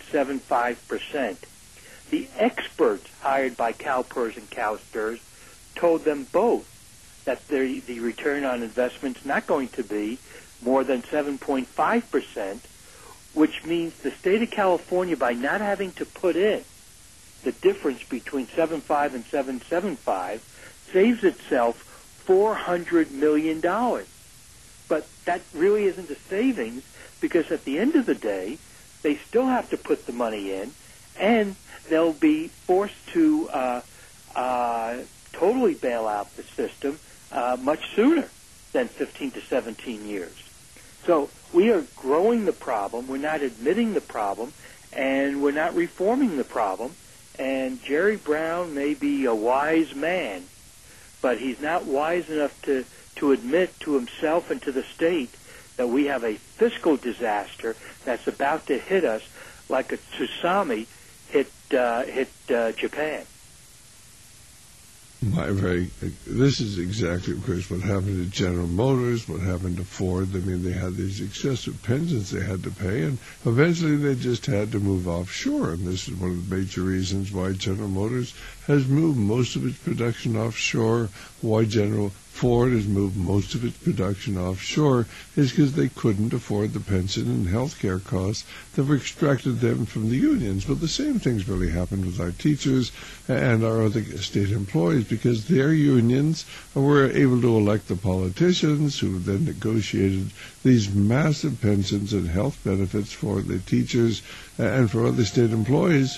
[SPEAKER 19] 7.75%. The experts hired by CalPERS and CalSTRS told them both that the return on investment is not going to be more than 7.5%, which means the state of California, by not having to put in the difference between 7.5 and 7.75, saves itself $400 million. But that really isn't a savings, because at the end of the day, they still have to put the money in, and they'll be forced to totally bail out the system much sooner than 15 to 17 years. So we are growing the problem, we're not admitting the problem, and we're not reforming the problem. And Jerry Brown may be a wise man, but he's not wise enough to admit to himself and to the state that we have a fiscal disaster that's about to hit us like a tsunami hit Japan.
[SPEAKER 5] This is exactly, of course, what happened to General Motors, what happened to Ford. I mean, they had these excessive pensions they had to pay, and eventually they just had to move offshore. And this is one of the major reasons why General Motors has moved most of its production offshore, why General Ford has moved most of its production offshore, is because they couldn't afford the pension and health care costs that were extracted them from the unions. But the same things really happened with our teachers and our other state employees, because their unions were able to elect the politicians who then negotiated these massive pensions and health benefits for the teachers and for other state employees.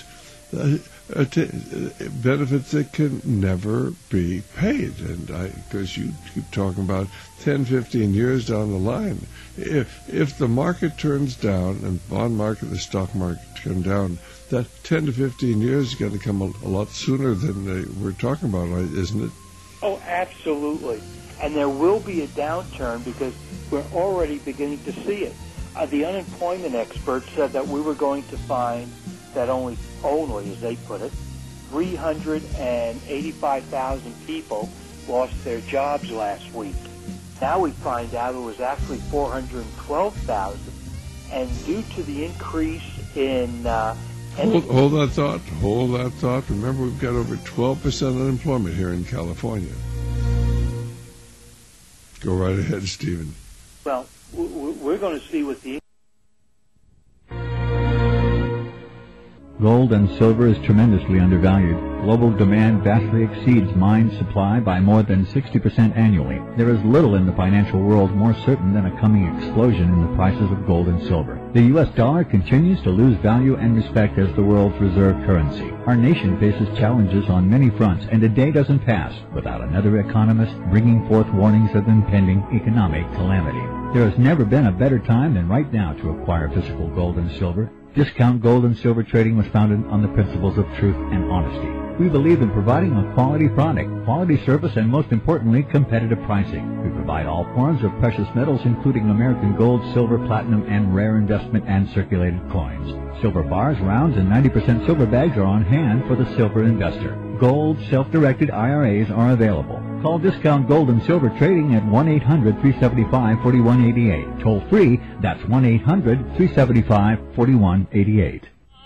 [SPEAKER 5] Benefits that can never be paid. And because you keep talking about 10, 15 years down the line, if the market turns down and bond market, the stock market turn down, that 10 to 15 years is going to come a lot sooner than we're talking about, isn't it?
[SPEAKER 19] Oh, absolutely. And there will be a downturn because we're already beginning to see it. The unemployment experts said that we were going to find that only, as they put it, 385,000 people lost their jobs last week. Now we find out it was actually 412,000. And due to the increase in...
[SPEAKER 5] Hold that thought. Remember, we've got over 12% unemployment here in California. Go right ahead, Stephen.
[SPEAKER 19] Well, we're going to see what the...
[SPEAKER 7] Gold and silver is tremendously undervalued. Global demand vastly exceeds mine supply by more than 60% annually. There is little in the financial world more certain than a coming explosion in the prices of gold and silver. The U.S. dollar continues to lose value and respect as the world's reserve currency. Our nation faces challenges on many fronts, and a day doesn't pass without another economist bringing forth warnings of impending economic calamity. There has never been a better time than right now to acquire physical gold and silver. Discount Gold and Silver Trading was founded on the principles of truth and honesty. We believe in providing a quality product, quality service, and most importantly, competitive pricing. We provide all forms of precious metals, including American gold, silver, platinum, and rare investment and circulated coins. Silver bars, rounds, and 90% silver bags are on hand for the silver investor. Gold self-directed IRAs are available. Call Discount Gold and Silver Trading at 1-800-375-4188. Toll free, that's 1-800-375-4188.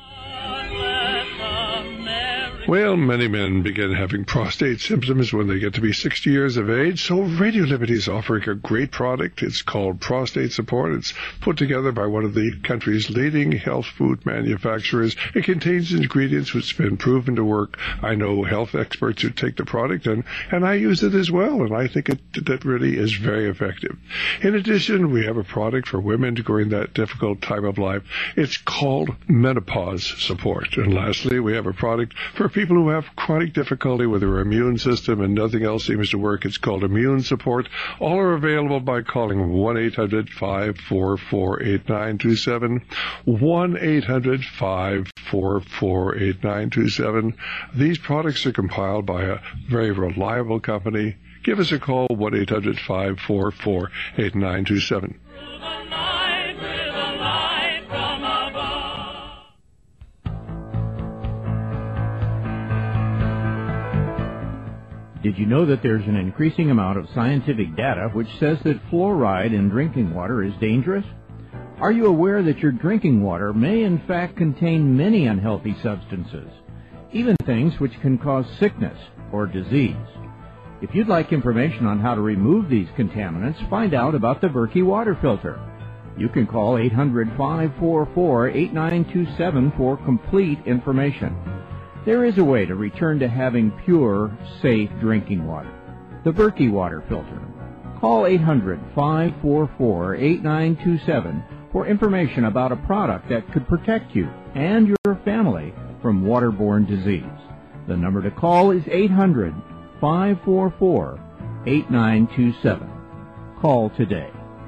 [SPEAKER 5] Well, many men begin having prostate symptoms when they get to be 60 years of age, so Radio Liberty is offering a great product. It's called Prostate Support. It's put together by one of the country's leading health food manufacturers. It contains ingredients which have been proven to work. I know health experts who take the product, and I use it as well, and I think that really is very effective. In addition, we have a product for women during that difficult time of life. It's called Menopause Support. And lastly, we have a product for people who have chronic difficulty with their immune system and nothing else seems to work. It's called Immune Support. All are available by calling 1-800-544-8927, 1-800-544-8927. These products are compiled by a very reliable company. Give us a call, 1-800-544-8927.
[SPEAKER 8] Did you know that there's an increasing amount of scientific data which says that fluoride in drinking water is dangerous? Are you aware that your drinking water may in fact contain many unhealthy substances, even things which can cause sickness or disease? If you'd like information on how to remove these contaminants, find out about the Berkey water filter. You can call 800-544-8927 for complete information. There is a way to return to having pure, safe drinking water. The Berkey water filter. Call 800-544-8927 for information about a product that could protect you and your family from waterborne disease. The number to call is 800-544-8927. Call today.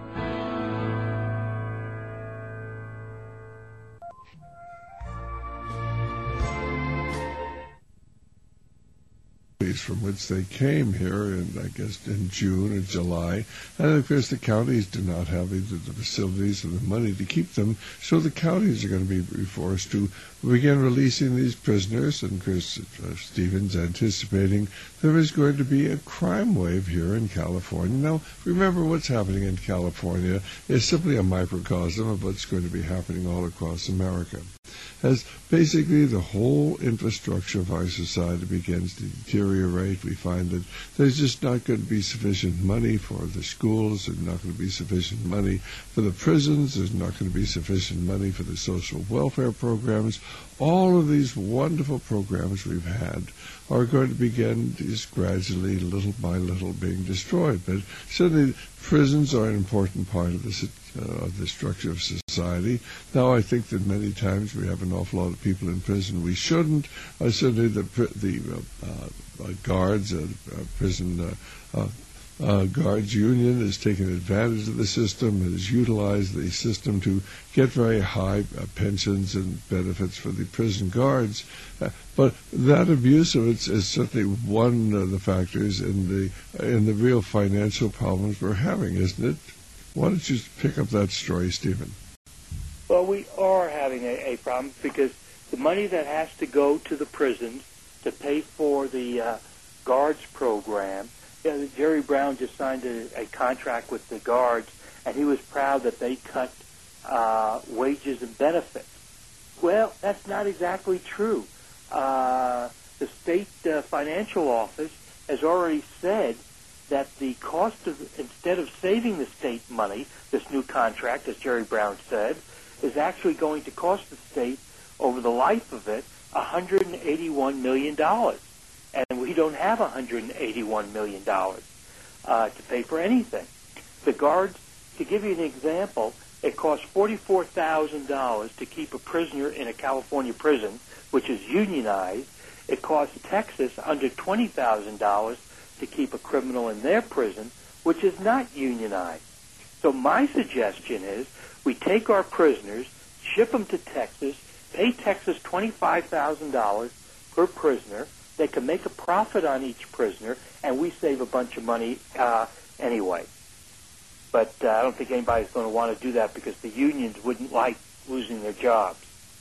[SPEAKER 5] From which they came here, I guess in June or July, and of course the counties do not have either the facilities or the money to keep them, so the counties are going to be forced to begin releasing these prisoners. And Chris Stevens anticipating there is going to be a crime wave here in California. Now, remember, what's happening in California is simply a microcosm of what's going to be happening all across America. As basically the whole infrastructure of our society begins to deteriorate, we find that there's just not going to be sufficient money for the schools, there's not going to be sufficient money for the prisons, there's not going to be sufficient money for the social welfare programs. All of these wonderful programs we've had are going to begin just gradually, little by little, being destroyed. But certainly prisons are an important part of the structure of society. Now, I think that many times we have an awful lot of people in prison we shouldn't. Certainly the guards, prison guards union has taken advantage of the system and has utilized the system to get very high pensions and benefits for the prison guards. But that abuse of it is certainly one of the factors in the real financial problems we're having, isn't it? Why don't you pick up that story, Stephen?
[SPEAKER 19] Well, we are having a problem because the money that has to go to the prisons to pay for the guards program. Jerry Brown just signed a contract with the guards, and he was proud that they cut wages and benefits. Well, that's not exactly true. The state financial office has already said that the cost of, instead of saving the state money, this new contract, as Jerry Brown said, is actually going to cost the state, over the life of it, $181 million. And we don't have $181 million to pay for anything. The guards, to give you an example, it costs $44,000 to keep a prisoner in a California prison, which is unionized. It costs Texas under $20,000 to keep a criminal in their prison, which is not unionized. So my suggestion is we take our prisoners, ship them to Texas, pay Texas $25,000 per prisoner. They can make a profit on each prisoner, and we save a bunch of money anyway. But I don't think anybody's going to want to do that because the unions wouldn't like losing their jobs.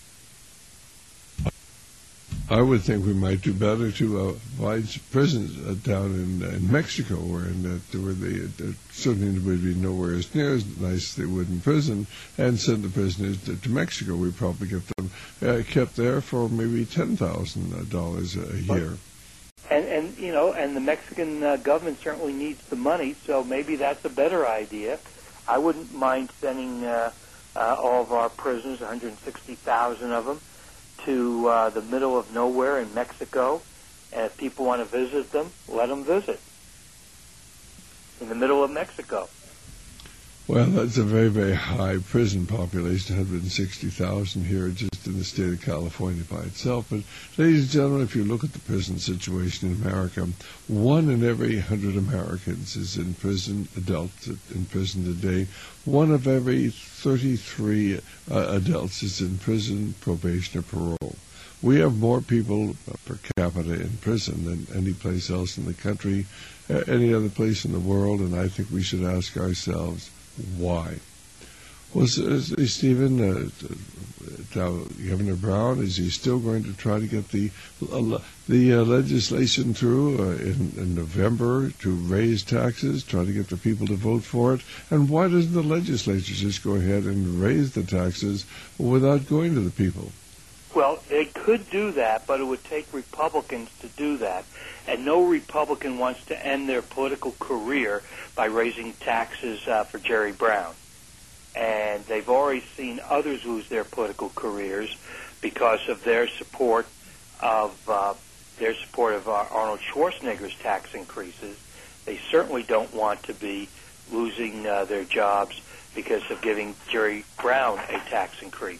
[SPEAKER 5] I would think we might do better to buy prisons down in Mexico, where they certainly would be nowhere as near as nice as they would in prison, and send the prisoners to Mexico. We'd probably get them kept there for maybe $10,000 a year.
[SPEAKER 19] And the Mexican government certainly needs the money, so maybe that's a better idea. I wouldn't mind sending all of our prisoners, 160,000 of them, to the middle of nowhere in Mexico, and if people want to visit them, let them visit in the middle of Mexico.
[SPEAKER 5] Well, that's a very, very high prison population, 160,000 here just in the state of California by itself. But, ladies and gentlemen, if you look at the prison situation in America, 1 in every 100 Americans is in prison, adults in prison today. 1 of every 33 adults is in prison, probation, or parole. We have more people per capita in prison than any place else in the country, any other place in the world, and I think we should ask ourselves, why? Well, Stephen, Governor Brown, is he still going to try to get the legislation through in November to raise taxes, try to get the people to vote for it? And why doesn't the legislature just go ahead and raise the taxes without going to the people?
[SPEAKER 19] Well, they could do that, but it would take Republicans to do that. And no Republican wants to end their political career by raising taxes for Jerry Brown. And they've already seen others lose their political careers because of their support of Arnold Schwarzenegger's tax increases. They certainly don't want to be losing their jobs because of giving Jerry Brown a tax increase.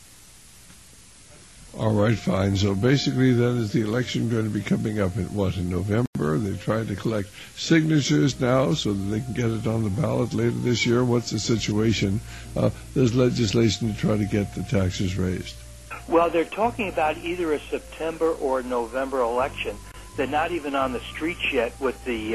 [SPEAKER 5] All right, fine. So basically then is the election going to be coming up in November? They're trying to collect signatures now so that they can get it on the ballot later this year. What's the situation? There's legislation to try to get the taxes raised.
[SPEAKER 19] Well, they're talking about either a September or a November election. They're not even on the streets yet with the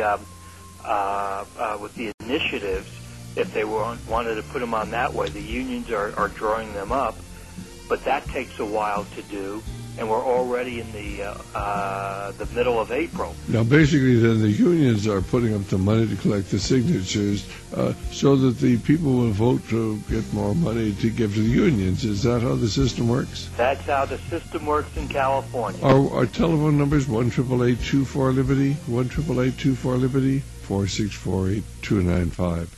[SPEAKER 19] initiatives. If they wanted to put them on that way, the unions are drawing them up. But that takes a while to do, and we're already in the middle of April.
[SPEAKER 5] Now, basically, then the unions are putting up the money to collect the signatures so that the people will vote to get more money to give to the unions. Is that how the system works?
[SPEAKER 19] That's how the system works in California.
[SPEAKER 5] Our telephone number is 1-888-24-LIBERTY, 1-888-24-LIBERTY, 464-8295.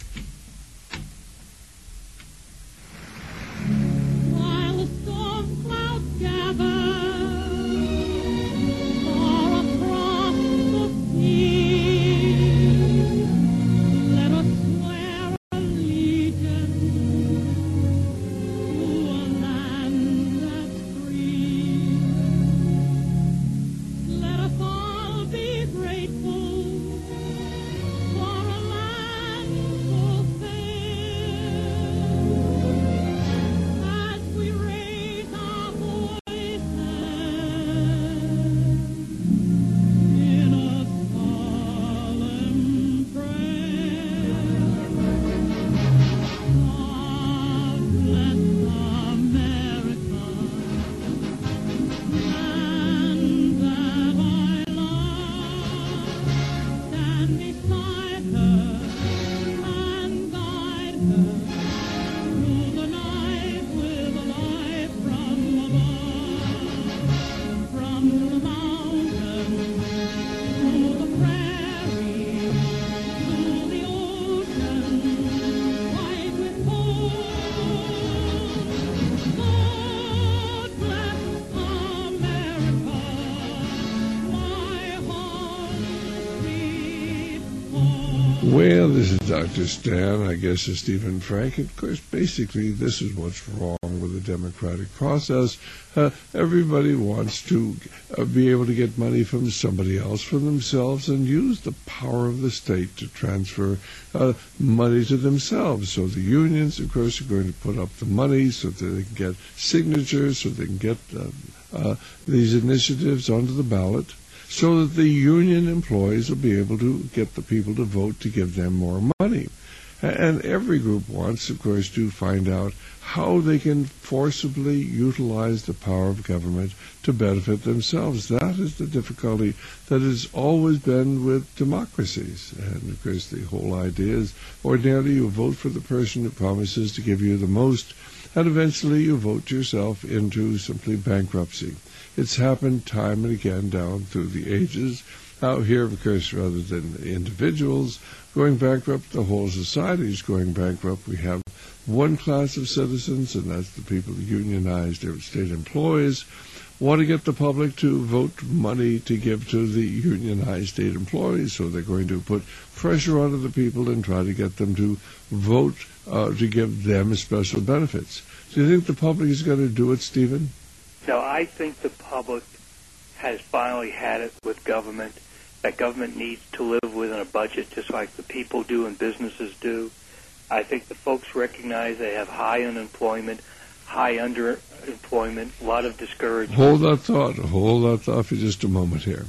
[SPEAKER 5] Well, this is Dr. Stan. I guess is Stephen Frank. Of course, basically, this is what's wrong with the democratic process. Everybody wants to be able to get money from somebody else, from themselves, and use the power of the state to transfer money to themselves. So the unions, of course, are going to put up the money so that they can get signatures, so they can get these initiatives onto the ballot, so that the union employees will be able to get the people to vote to give them more money. And every group wants, of course, to find out how they can forcibly utilize the power of government to benefit themselves. That is the difficulty that has always been with democracies. And, of course, the whole idea is ordinarily you vote for the person who promises to give you the most, and eventually you vote yourself into simply bankruptcy. It's happened time and again down through the ages. Out here, of course, rather than individuals going bankrupt, the whole society is going bankrupt. We have one class of citizens, and that's the people who unionized state employees, want to get the public to vote money to give to the unionized state employees, so they're going to put pressure onto the people and try to get them to vote to give them special benefits. Do you think the public is going to do it, Stephen?
[SPEAKER 19] No, I think the public has finally had it with government, that government needs to live within a budget just like the people do and businesses do. I think the folks recognize they have high unemployment, high underemployment, a lot of discouragement.
[SPEAKER 5] Hold that thought for just a moment here.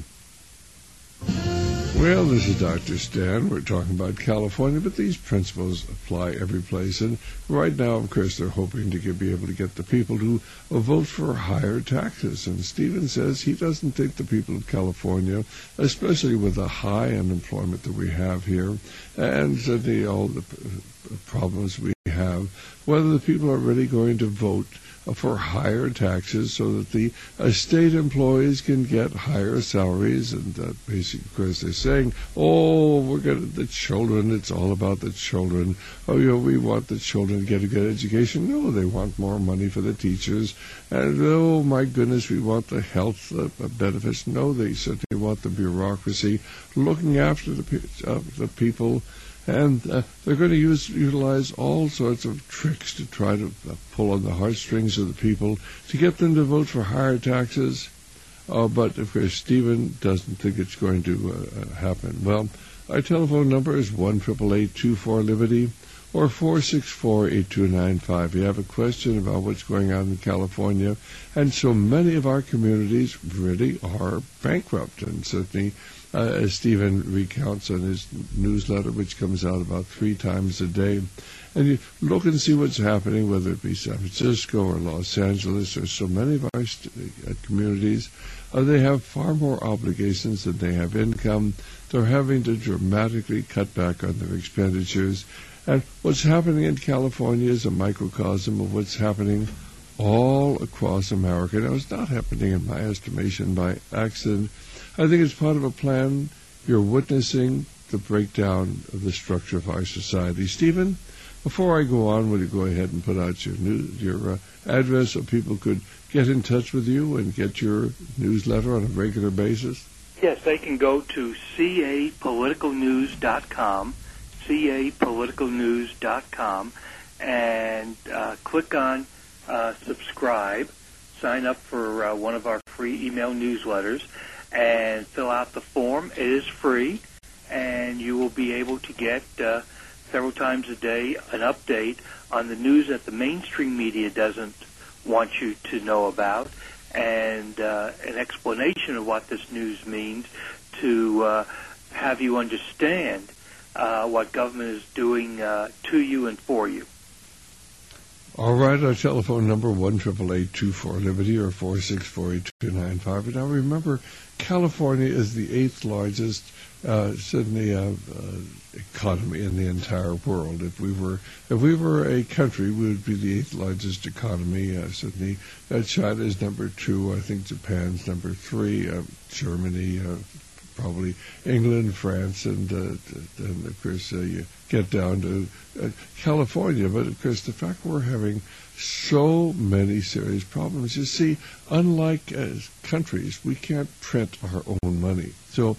[SPEAKER 5] Well, this is Dr. Stan. We're talking about California, but these principles apply every place. And right now, of course, they're hoping to be able to get the people to vote for higher taxes. And Stephen says he doesn't think the people of California, especially with the high unemployment that we have here, and all the problems we have, whether the people are really going to vote for higher taxes so that the state employees can get higher salaries. And basically, of course, they're saying, we're going to the children. It's all about the children. We want the children to get a good education. No, they want more money for the teachers. And, oh, my goodness, we want the health benefits. No, they certainly want the bureaucracy looking after the people. And they're going to utilize all sorts of tricks to try to pull on the heartstrings of the people to get them to vote for higher taxes. But, of course, Stephen doesn't think it's going to happen. Well, our telephone number is 1-888-24-LIBERTY or 464-8295. If you have a question about what's going on in California, and so many of our communities really are bankrupt, and certainly as Stephen recounts on his newsletter, which comes out about 3 times a day. And you look and see what's happening, whether it be San Francisco or Los Angeles or so many of our communities. They have far more obligations than they have income. They're having to dramatically cut back on their expenditures. And what's happening in California is a microcosm of what's happening all across America. Now, it's not happening, in my estimation, by accident. I think it's part of a plan. You're witnessing the breakdown of the structure of our society. Stephen, before I go on, will you go ahead and put out your address so people could get in touch with you and get your newsletter on a regular basis?
[SPEAKER 19] Yes, they can go to capoliticalnews.com, capoliticalnews.com, and click on subscribe, sign up for one of our free email newsletters, and fill out the form. It is free, and you will be able to get several times a day an update on the news that the mainstream media doesn't want you to know about, and an explanation of what this news means to have you understand what government is doing to you and for you.
[SPEAKER 5] All right, our telephone number, 1-888-24-LIBERTY or 464-8295. And now remember, California is the 8th largest economy in the entire world. If we were a country, we would be the 8th largest economy. Certainly, China is number 2. I think Japan's number 3. Germany, probably England, France, and of course you get down to California. But of course, the fact we're having so many serious problems. You see, unlike countries, we can't print our own money. So,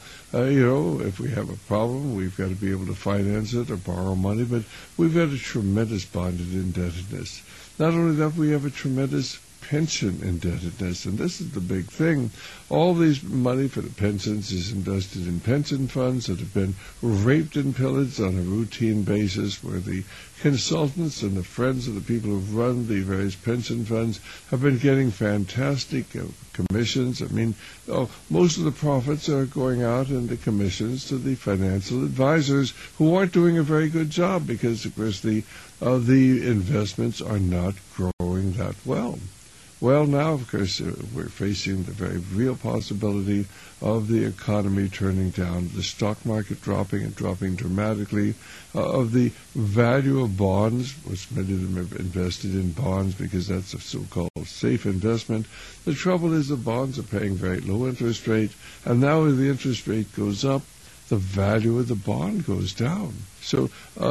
[SPEAKER 5] if we have a problem, we've got to be able to finance it or borrow money, but we've got a tremendous bonded indebtedness. Not only that, we have a tremendous pension indebtedness, and this is the big thing. All these money for the pensions is invested in pension funds that have been raped and pillaged on a routine basis, where the consultants and the friends of the people who've run the various pension funds have been getting fantastic commissions. I mean, most of the profits are going out in the commissions to the financial advisors who aren't doing a very good job because, of course, the investments are not growing that well. Well, now, of course, we're facing the very real possibility of the economy turning down, the stock market dropping and dropping dramatically, of the value of bonds, which many of them have invested in bonds because that's a so-called safe investment. The trouble is the bonds are paying very low interest rate, and now as the interest rate goes up, the value of the bond goes down. So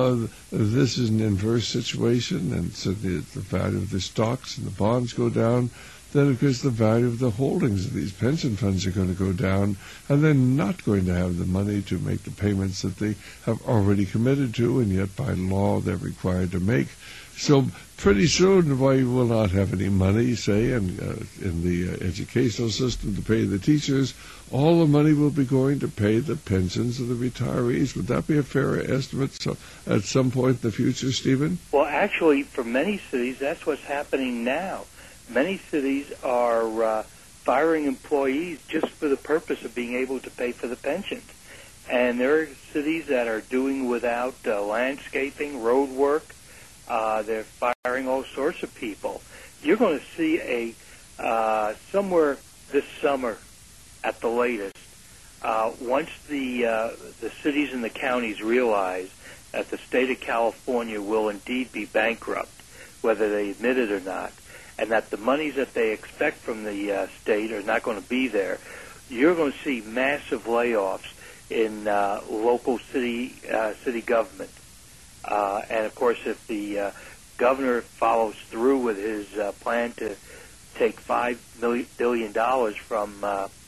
[SPEAKER 5] this is an inverse situation, and so the value of the stocks and the bonds go down. Then, of course, the value of the holdings of these pension funds are going to go down, and they're not going to have the money to make the payments that they have already committed to, and yet by law they're required to make. So pretty soon we will not have any money, say, in the educational system to pay the teachers. All the money will be going to pay the pensions of the retirees. Would that be a fair estimate at some point in the future, Stephen?
[SPEAKER 19] Well, actually, for many cities, that's what's happening now. Many cities are firing employees just for the purpose of being able to pay for the pensions. And there are cities that are doing without landscaping, road work. They're firing all sorts of people. You're going to see somewhere this summer at the latest, once the cities and the counties realize that the state of California will indeed be bankrupt, whether they admit it or not, and that the monies that they expect from the state are not going to be there, you're going to see massive layoffs in local city government. And of course, if the governor follows through with his plan to take $5 billion from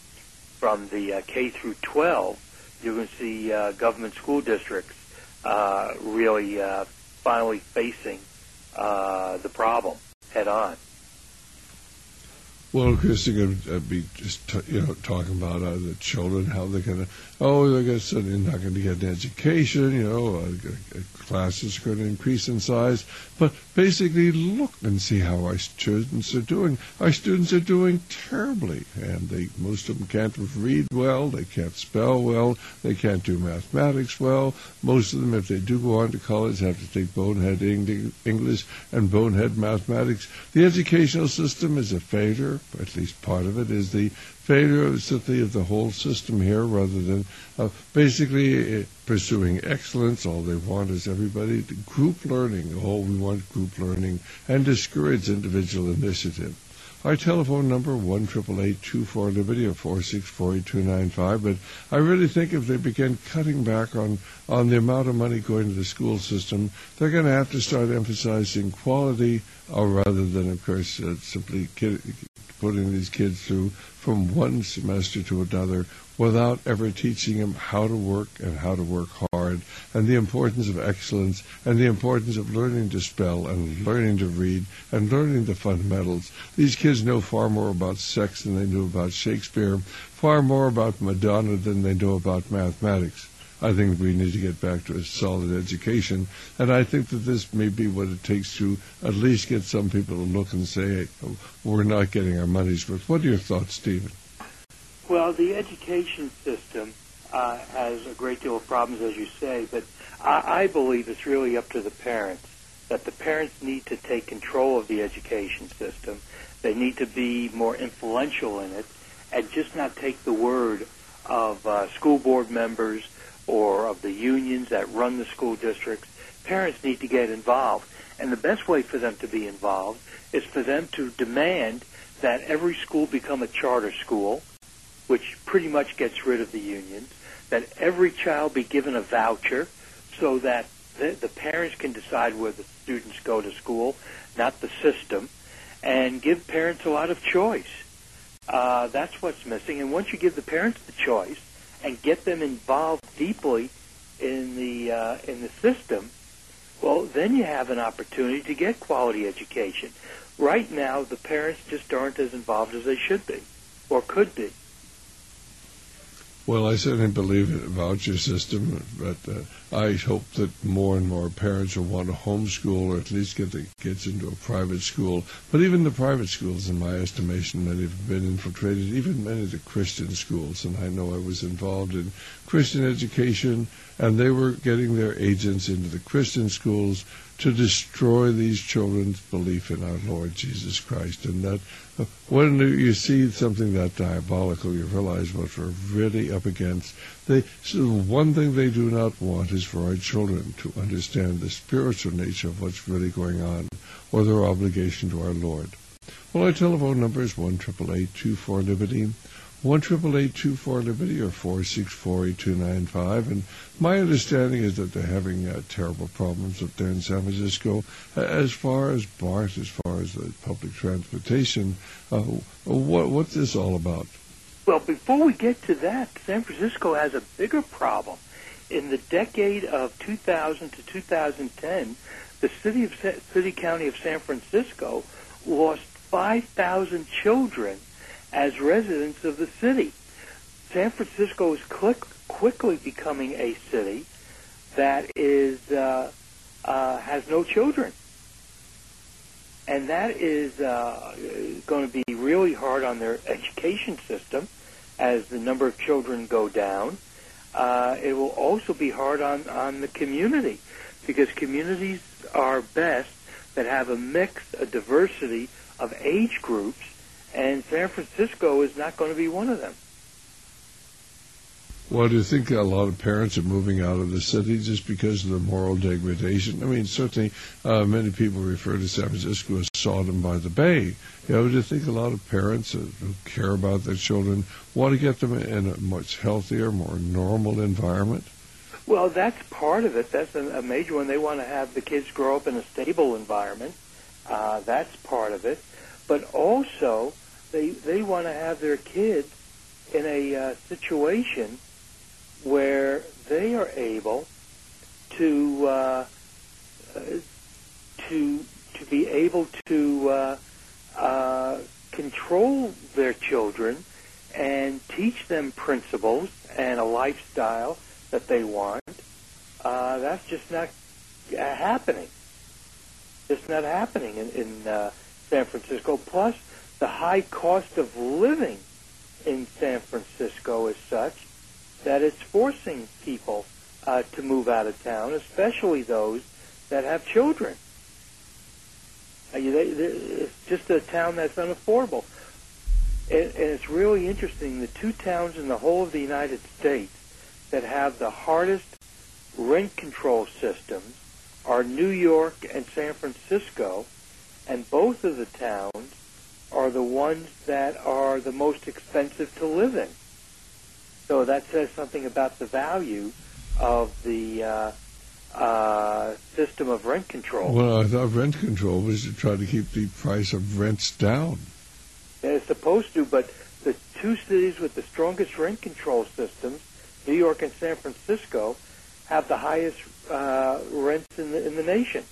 [SPEAKER 19] the K through 12, you're going to see government school districts really finally facing the problem head on.
[SPEAKER 5] Well, Chris, they're going to be just talking about the children, how they're going to, not going to get an education, classes are going to increase in size. But basically, look and see how our students are doing. Our students are doing terribly, and most of them can't read well, they can't spell well, they can't do mathematics well. Most of them, if they do go on to college, have to take bonehead English and bonehead mathematics. The educational system is a failure. At least part of it is the failure simply of the whole system here, rather than basically pursuing excellence. All they want is everybody to group learning. We want group learning, and discourage individual initiative. Our telephone number, 1-888-24-LIBERTY or 464-8295. But I really think if they begin cutting back on the amount of money going to the school system, they're going to have to start emphasizing quality rather than, of course, simply putting these kids through from one semester to another without ever teaching them how to work and how to work hard, and the importance of excellence, and the importance of learning to spell and learning to read and learning the fundamentals. These kids know far more about sex than they knew about Shakespeare, far more about Madonna than they know about mathematics. I think we need to get back to a solid education, and I think that this may be what it takes to at least get some people to look and say, hey, we're not getting our money's worth. What are your thoughts, Stephen?
[SPEAKER 19] Well, the education system has a great deal of problems, as you say, but I believe it's really up to the parents, that the parents need to take control of the education system. They need to be more influential in it, and just not take the word of school board members or of the unions that run the school districts. Parents need to get involved. And the best way for them to be involved is for them to demand that every school become a charter school, which pretty much gets rid of the unions, that every child be given a voucher so that the parents can decide where the students go to school, not the system, and give parents a lot of choice. That's what's missing. And once you give the parents the choice and get them involved deeply in the system, well, then you have an opportunity to get quality education. Right now, the parents just aren't as involved as they should be or could be.
[SPEAKER 5] Well, I certainly believe in a voucher system, but I hope that more and more parents will want to homeschool or at least get the kids into a private school. But even the private schools, in my estimation, many have been infiltrated, even many of the Christian schools. And I know I was involved in Christian education, and they were getting their agents into the Christian schools to destroy these children's belief in our Lord Jesus Christ. And that when you see something that diabolical, you realize what we're really up against. So one thing they do not want is for our children to understand the spiritual nature of what's really going on, or their obligation to our Lord. Well, our telephone number is 1-888-24-LIBERTY, 1-888-24-LIBERTY or 464-8295. And my understanding is that they're having terrible problems up there in San Francisco. As far as BART, as far as the public transportation, what's this all about?
[SPEAKER 19] Well, before we get to that, San Francisco has a bigger problem. In the decade of 2000 to 2010, the city county of San Francisco lost 5,000 children as residents of the city. San Francisco is quickly becoming a city that is has no children. And that is going to be really hard on their education system as the number of children go down. It will also be hard on the community, because communities are best that have a mix, a diversity of age groups, and San Francisco is not going to be one of them.
[SPEAKER 5] Well, do you think a lot of parents are moving out of the city just because of the moral degradation? I mean, certainly many people refer to San Francisco as Sodom by the Bay. Do you think a lot of parents who care about their children want to get them in a much healthier, more normal environment?
[SPEAKER 19] Well, that's part of it. That's a major one. They want to have the kids grow up in a stable environment. That's part of it. But also, they want to have their kids in a situation where they are able to be able to control their children and teach them principles and a lifestyle that they want. That's just not happening. Just not happening in San Francisco. Plus, the high cost of living in San Francisco is such that it's forcing people to move out of town, especially those that have children. It's just a town that's unaffordable. And it's really interesting. The two towns in the whole of the United States that have the hardest rent control systems are New York and San Francisco, and both of the towns are the ones that are the most expensive to live in. So that says something about the value of the system of rent control.
[SPEAKER 5] Well, I thought rent control was to try to keep the price of rents down.
[SPEAKER 19] It's supposed to, but the two cities with the strongest rent control systems, New York and San Francisco, have the highest rents in the nation.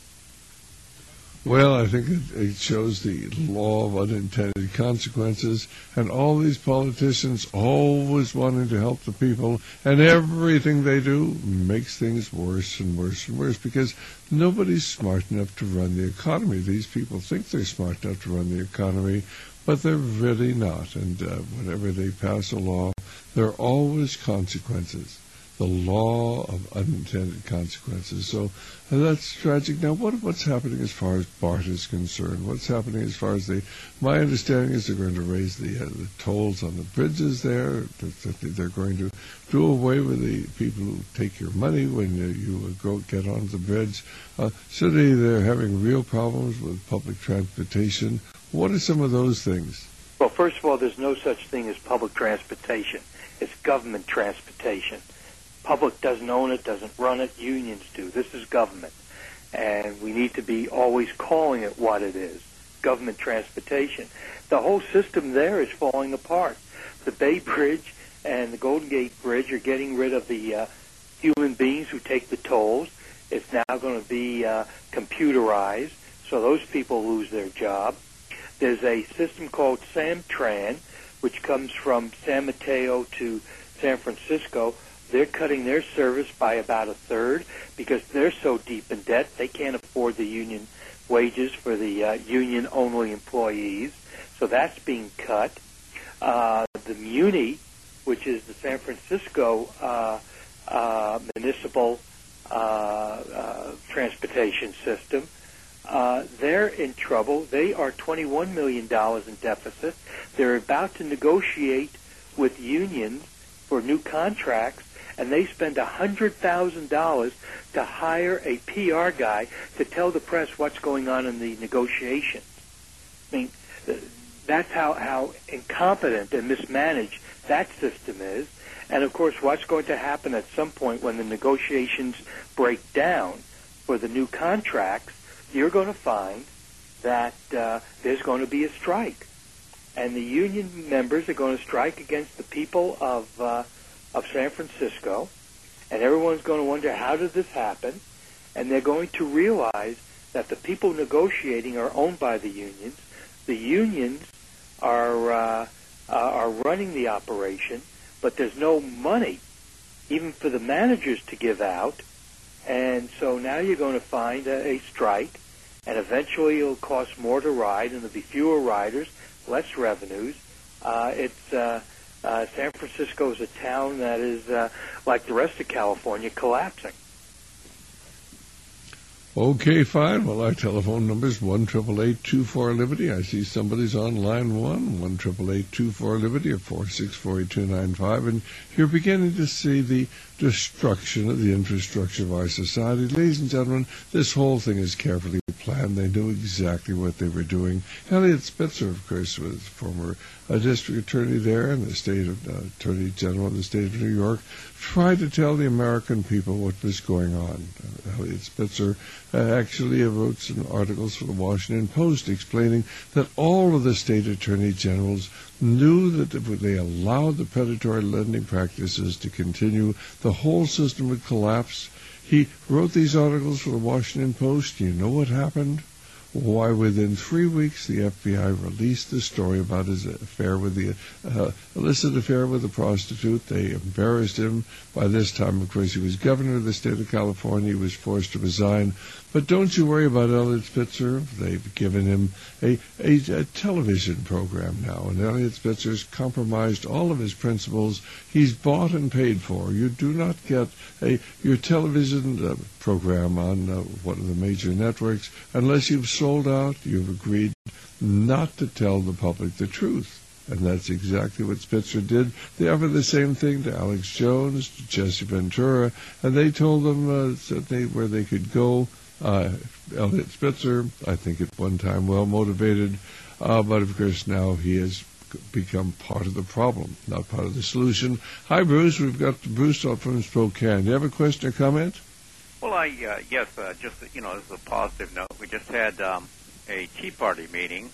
[SPEAKER 5] Well, I think it shows the law of unintended consequences, and all these politicians always wanting to help the people, and everything they do makes things worse and worse and worse, because nobody's smart enough to run the economy. These people think they're smart enough to run the economy, but they're really not, and whenever they pass a law, there are always consequences. The law of unintended consequences. So that's tragic. Now, what's happening as far as BART is concerned? What's happening as far as my understanding is they're going to raise the tolls on the bridges there. They're going to do away with the people who take your money when you go get onto the bridge. Certainly, they're having real problems with public transportation. What are some of those things?
[SPEAKER 19] Well, first of all, there's no such thing as public transportation. It's government transportation. Public doesn't own it, doesn't run it, unions do. This is government. And we need to be always calling it what it is, government transportation. The whole system there is falling apart. The Bay Bridge and the Golden Gate Bridge are getting rid of the human beings who take the tolls. It's now going to be computerized, so those people lose their job. There's a system called Samtran, which comes from San Mateo to San Francisco. They're cutting their service by about a third because they're so deep in debt they can't afford the union wages for the union-only employees. So that's being cut. The Muni, which is the San Francisco municipal transportation system, they're in trouble. They are $21 million in deficit. They're about to negotiate with unions for new contracts, and they spend $100,000 to hire a PR guy to tell the press what's going on in the negotiations. I mean, that's how incompetent and mismanaged that system is. And, of course, what's going to happen at some point when the negotiations break down for the new contracts, you're going to find that there's going to be a strike. And the union members are going to strike against the people of San Francisco, and everyone's going to wonder, how did this happen? And they're going to realize that the people negotiating are owned by the unions. The unions are running the operation, but there's no money even for the managers to give out. And so now you're going to find a strike, and eventually it'll cost more to ride, and there'll be fewer riders, less revenues. San Francisco is a town that is, like the rest of California, collapsing.
[SPEAKER 5] Okay, fine. Well, our telephone number is 1-888-24-LIBERTY. I see somebody's on line 1-888-24-LIBERTY or 464-8295, and you're beginning to see the destruction of the infrastructure of our society. Ladies and gentlemen, this whole thing is carefully planned. They knew exactly what they were doing. Elliot Spitzer, of course, was former district attorney there and the state attorney general of the state of New York, tried to tell the American people what was going on. Elliot Spitzer actually wrote some articles for the Washington Post explaining that all of the state attorney generals knew that if they allowed the predatory lending practices to continue, the whole system would collapse. He wrote these articles for the Washington Post. You know what happened? Why, within 3 weeks, the FBI released the story about his affair with the illicit affair with a prostitute. They embarrassed him. By this time, of course, he was governor of the state of California. He was forced to resign. But don't you worry about Elliot Spitzer. They've given him a television program now, and Elliot Spitzer's compromised all of his principles. He's bought and paid for. You do not get your television program on one of the major networks unless you've sold out, you've agreed not to tell the public the truth. And that's exactly what Spitzer did. They offered the same thing to Alex Jones, to Jesse Ventura, and they told them where they could go. Elliot Spitzer, I think at one time well-motivated, but of course now he has become part of the problem, not part of the solution. Hi, Bruce. We've got Bruce up from Spokane. Do you have a question or comment?
[SPEAKER 20] Well, yes, just, as a positive note, we just had a Tea Party meeting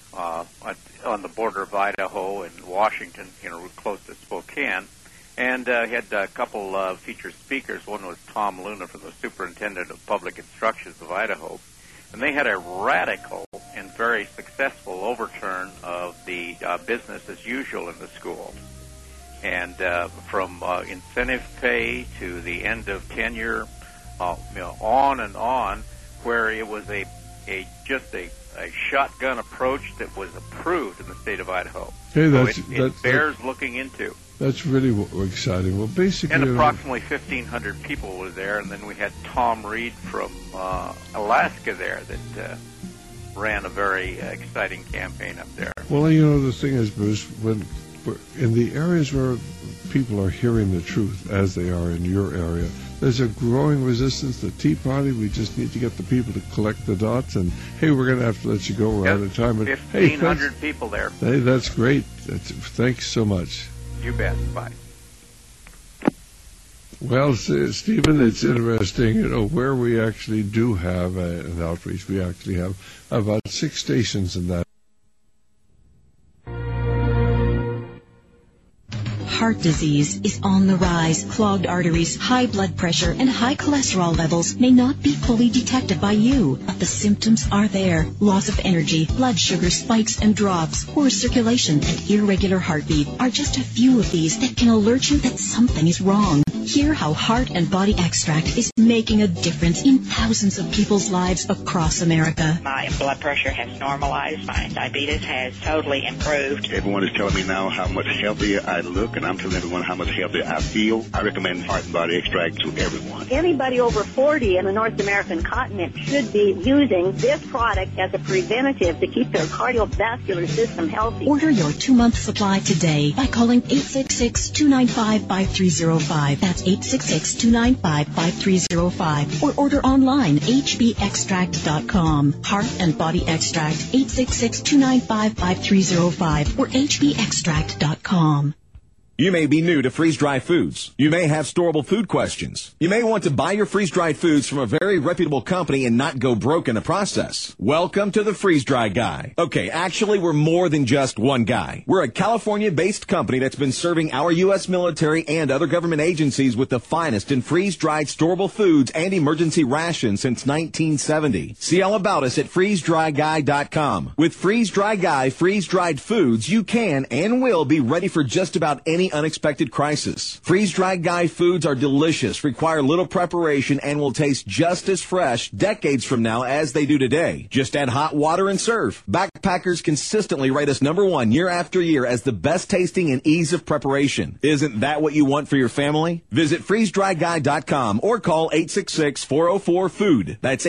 [SPEAKER 20] on the border of Idaho and Washington, close to Spokane, and had a couple featured speakers. One was Tom Luna from the Superintendent of Public Instructions of Idaho, and they had a radical and very successful overturn of the business as usual in the schools. And from incentive pay to the end of tenure, on and on, where it was just a shotgun approach that was approved in the state of Idaho.
[SPEAKER 5] Hey,
[SPEAKER 20] so it bears looking into.
[SPEAKER 5] That's really exciting. Well, basically,
[SPEAKER 20] and approximately 1,500 people were there, and then we had Tom Reed from Alaska there that ran a very exciting campaign up there.
[SPEAKER 5] Well, the thing is, Bruce, when in the areas where people are hearing the truth, as they are in your area, there's a growing resistance to Tea Party. We just need to get the people to collect the dots. And, hey, we're going to have to let you go. We're out of time. But
[SPEAKER 20] 1,500 people there.
[SPEAKER 5] Hey, that's great. Thanks so much.
[SPEAKER 20] You bet. Bye.
[SPEAKER 5] Well, Stephen, it's interesting, where we actually do have an outreach. We actually have about 6 stations in that.
[SPEAKER 9] Heart disease is on the rise. Clogged arteries, high blood pressure, and high cholesterol levels may not be fully detected by you, but the symptoms are there. Loss of energy, blood sugar spikes and drops, poor circulation, and irregular heartbeat are just a few of these that can alert you that something is wrong. Hear how Heart and Body Extract is making a difference in thousands of people's lives across America.
[SPEAKER 10] My blood pressure has normalized. My diabetes has totally improved.
[SPEAKER 11] Everyone is telling me now how much healthier I look, and I'm telling everyone how much healthier I feel. I recommend Heart and Body Extract to everyone.
[SPEAKER 12] Anybody over 40 in the North American continent should be using this product as a preventative to keep their cardiovascular system healthy.
[SPEAKER 9] Order your 2-month supply today by calling 866-295-5305. That's 866-295-5305. Or order online, hbextract.com. Heart and Body Extract, 866-295-5305 or hbextract.com.
[SPEAKER 13] You may be new to freeze-dried foods. You may have storable food questions. You may want to buy your freeze-dried foods from a very reputable company and not go broke in the process. Welcome to the Freeze-Dry Guy. Okay, actually, we're more than just one guy. We're a California-based company that's been serving our U.S. military and other government agencies with the finest in freeze-dried storable foods and emergency rations since 1970. See all about us at freezedryguy.com. With Freeze-Dry Guy freeze-dried foods, you can and will be ready for just about any any unexpected crisis. Freeze-dried Guy foods are delicious, require little preparation, and will taste just as fresh decades from now as they do today. Just add hot water and serve. Backpackers consistently rate us #1 year after year as the best tasting and ease of preparation. Isn't that what you want for your family? Visit freezedryguy.com or call 866-404-FOOD. That's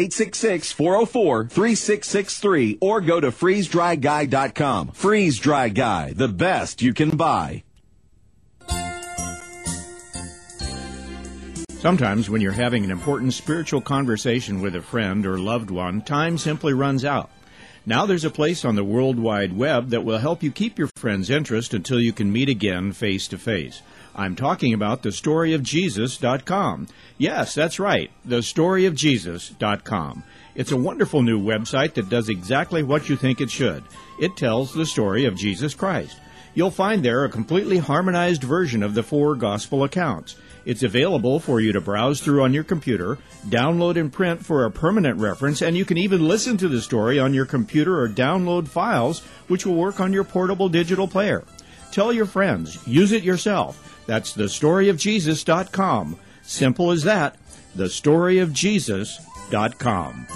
[SPEAKER 13] 866-404-3663 or go to freezedryguy.com. Freeze Dry Guy, the best you can buy.
[SPEAKER 8] Sometimes when you're having an important spiritual conversation with a friend or loved one, time simply runs out. Now there's a place on the World Wide Web that will help you keep your friend's interest until you can meet again face to face. I'm talking about thestoryofjesus.com. Yes, that's right, thestoryofjesus.com. It's a wonderful new website that does exactly what you think it should. It tells the story of Jesus Christ. You'll find there a completely harmonized version of the 4 gospel accounts. It's available for you to browse through on your computer, download and print for a permanent reference, and you can even listen to the story on your computer or download files, which will work on your portable digital player. Tell your friends. Use it yourself. That's thestoryofjesus.com. Simple as that. thestoryofjesus.com.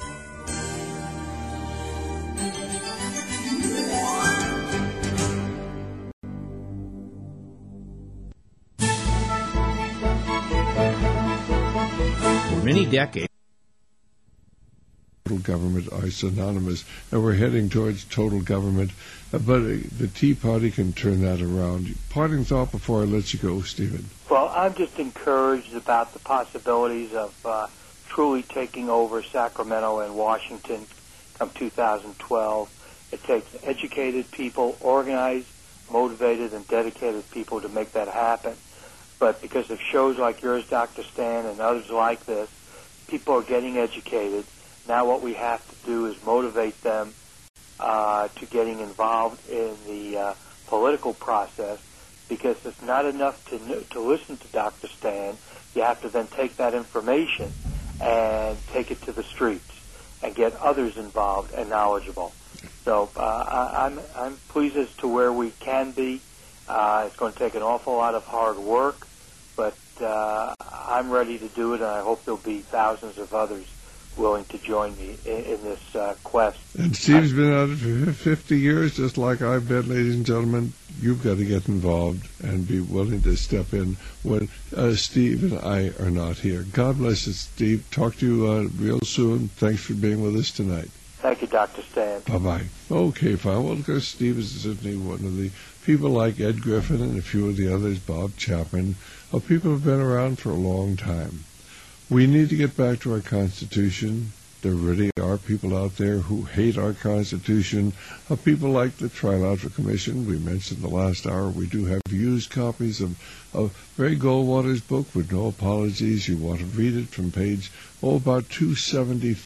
[SPEAKER 8] Many decades.
[SPEAKER 5] Total government are synonymous, and we're heading towards total government. But the Tea Party can turn that around. Parting thought before I let you go, Stephen.
[SPEAKER 19] Well, I'm just encouraged about the possibilities of truly taking over Sacramento and Washington come 2012. It takes educated people, organized, motivated, and dedicated people to make that happen. But because of shows like yours, Dr. Stan, and others like this, people are getting educated. Now what we have to do is motivate them to getting involved in the political process, because it's not enough to listen to Dr. Stan. You have to then take that information and take it to the streets and get others involved and knowledgeable. So I'm pleased as to where we can be. It's going to take an awful lot of hard work, but I'm ready to do it, and I hope there'll be thousands of others willing to join me in this quest.
[SPEAKER 5] And Steve's been at it for 50 years, just like I've been, ladies and gentlemen. You've got to get involved and be willing to step in when Steve and I are not here. God bless you, Steve. Talk to you real soon. Thanks for being with us tonight.
[SPEAKER 19] Thank you, Dr. Stan.
[SPEAKER 5] Bye-bye. Okay, fine. Well, because Steve is certainly one of the people like Ed Griffin and a few of the others, Bob Chapman, people who have been around for a long time. We need to get back to our Constitution. There really are people out there who hate our Constitution. People like the Trilateral Commission. We mentioned the last hour. We do have used copies of Ray Goldwater's book with no apologies. You want to read it from page, about 275.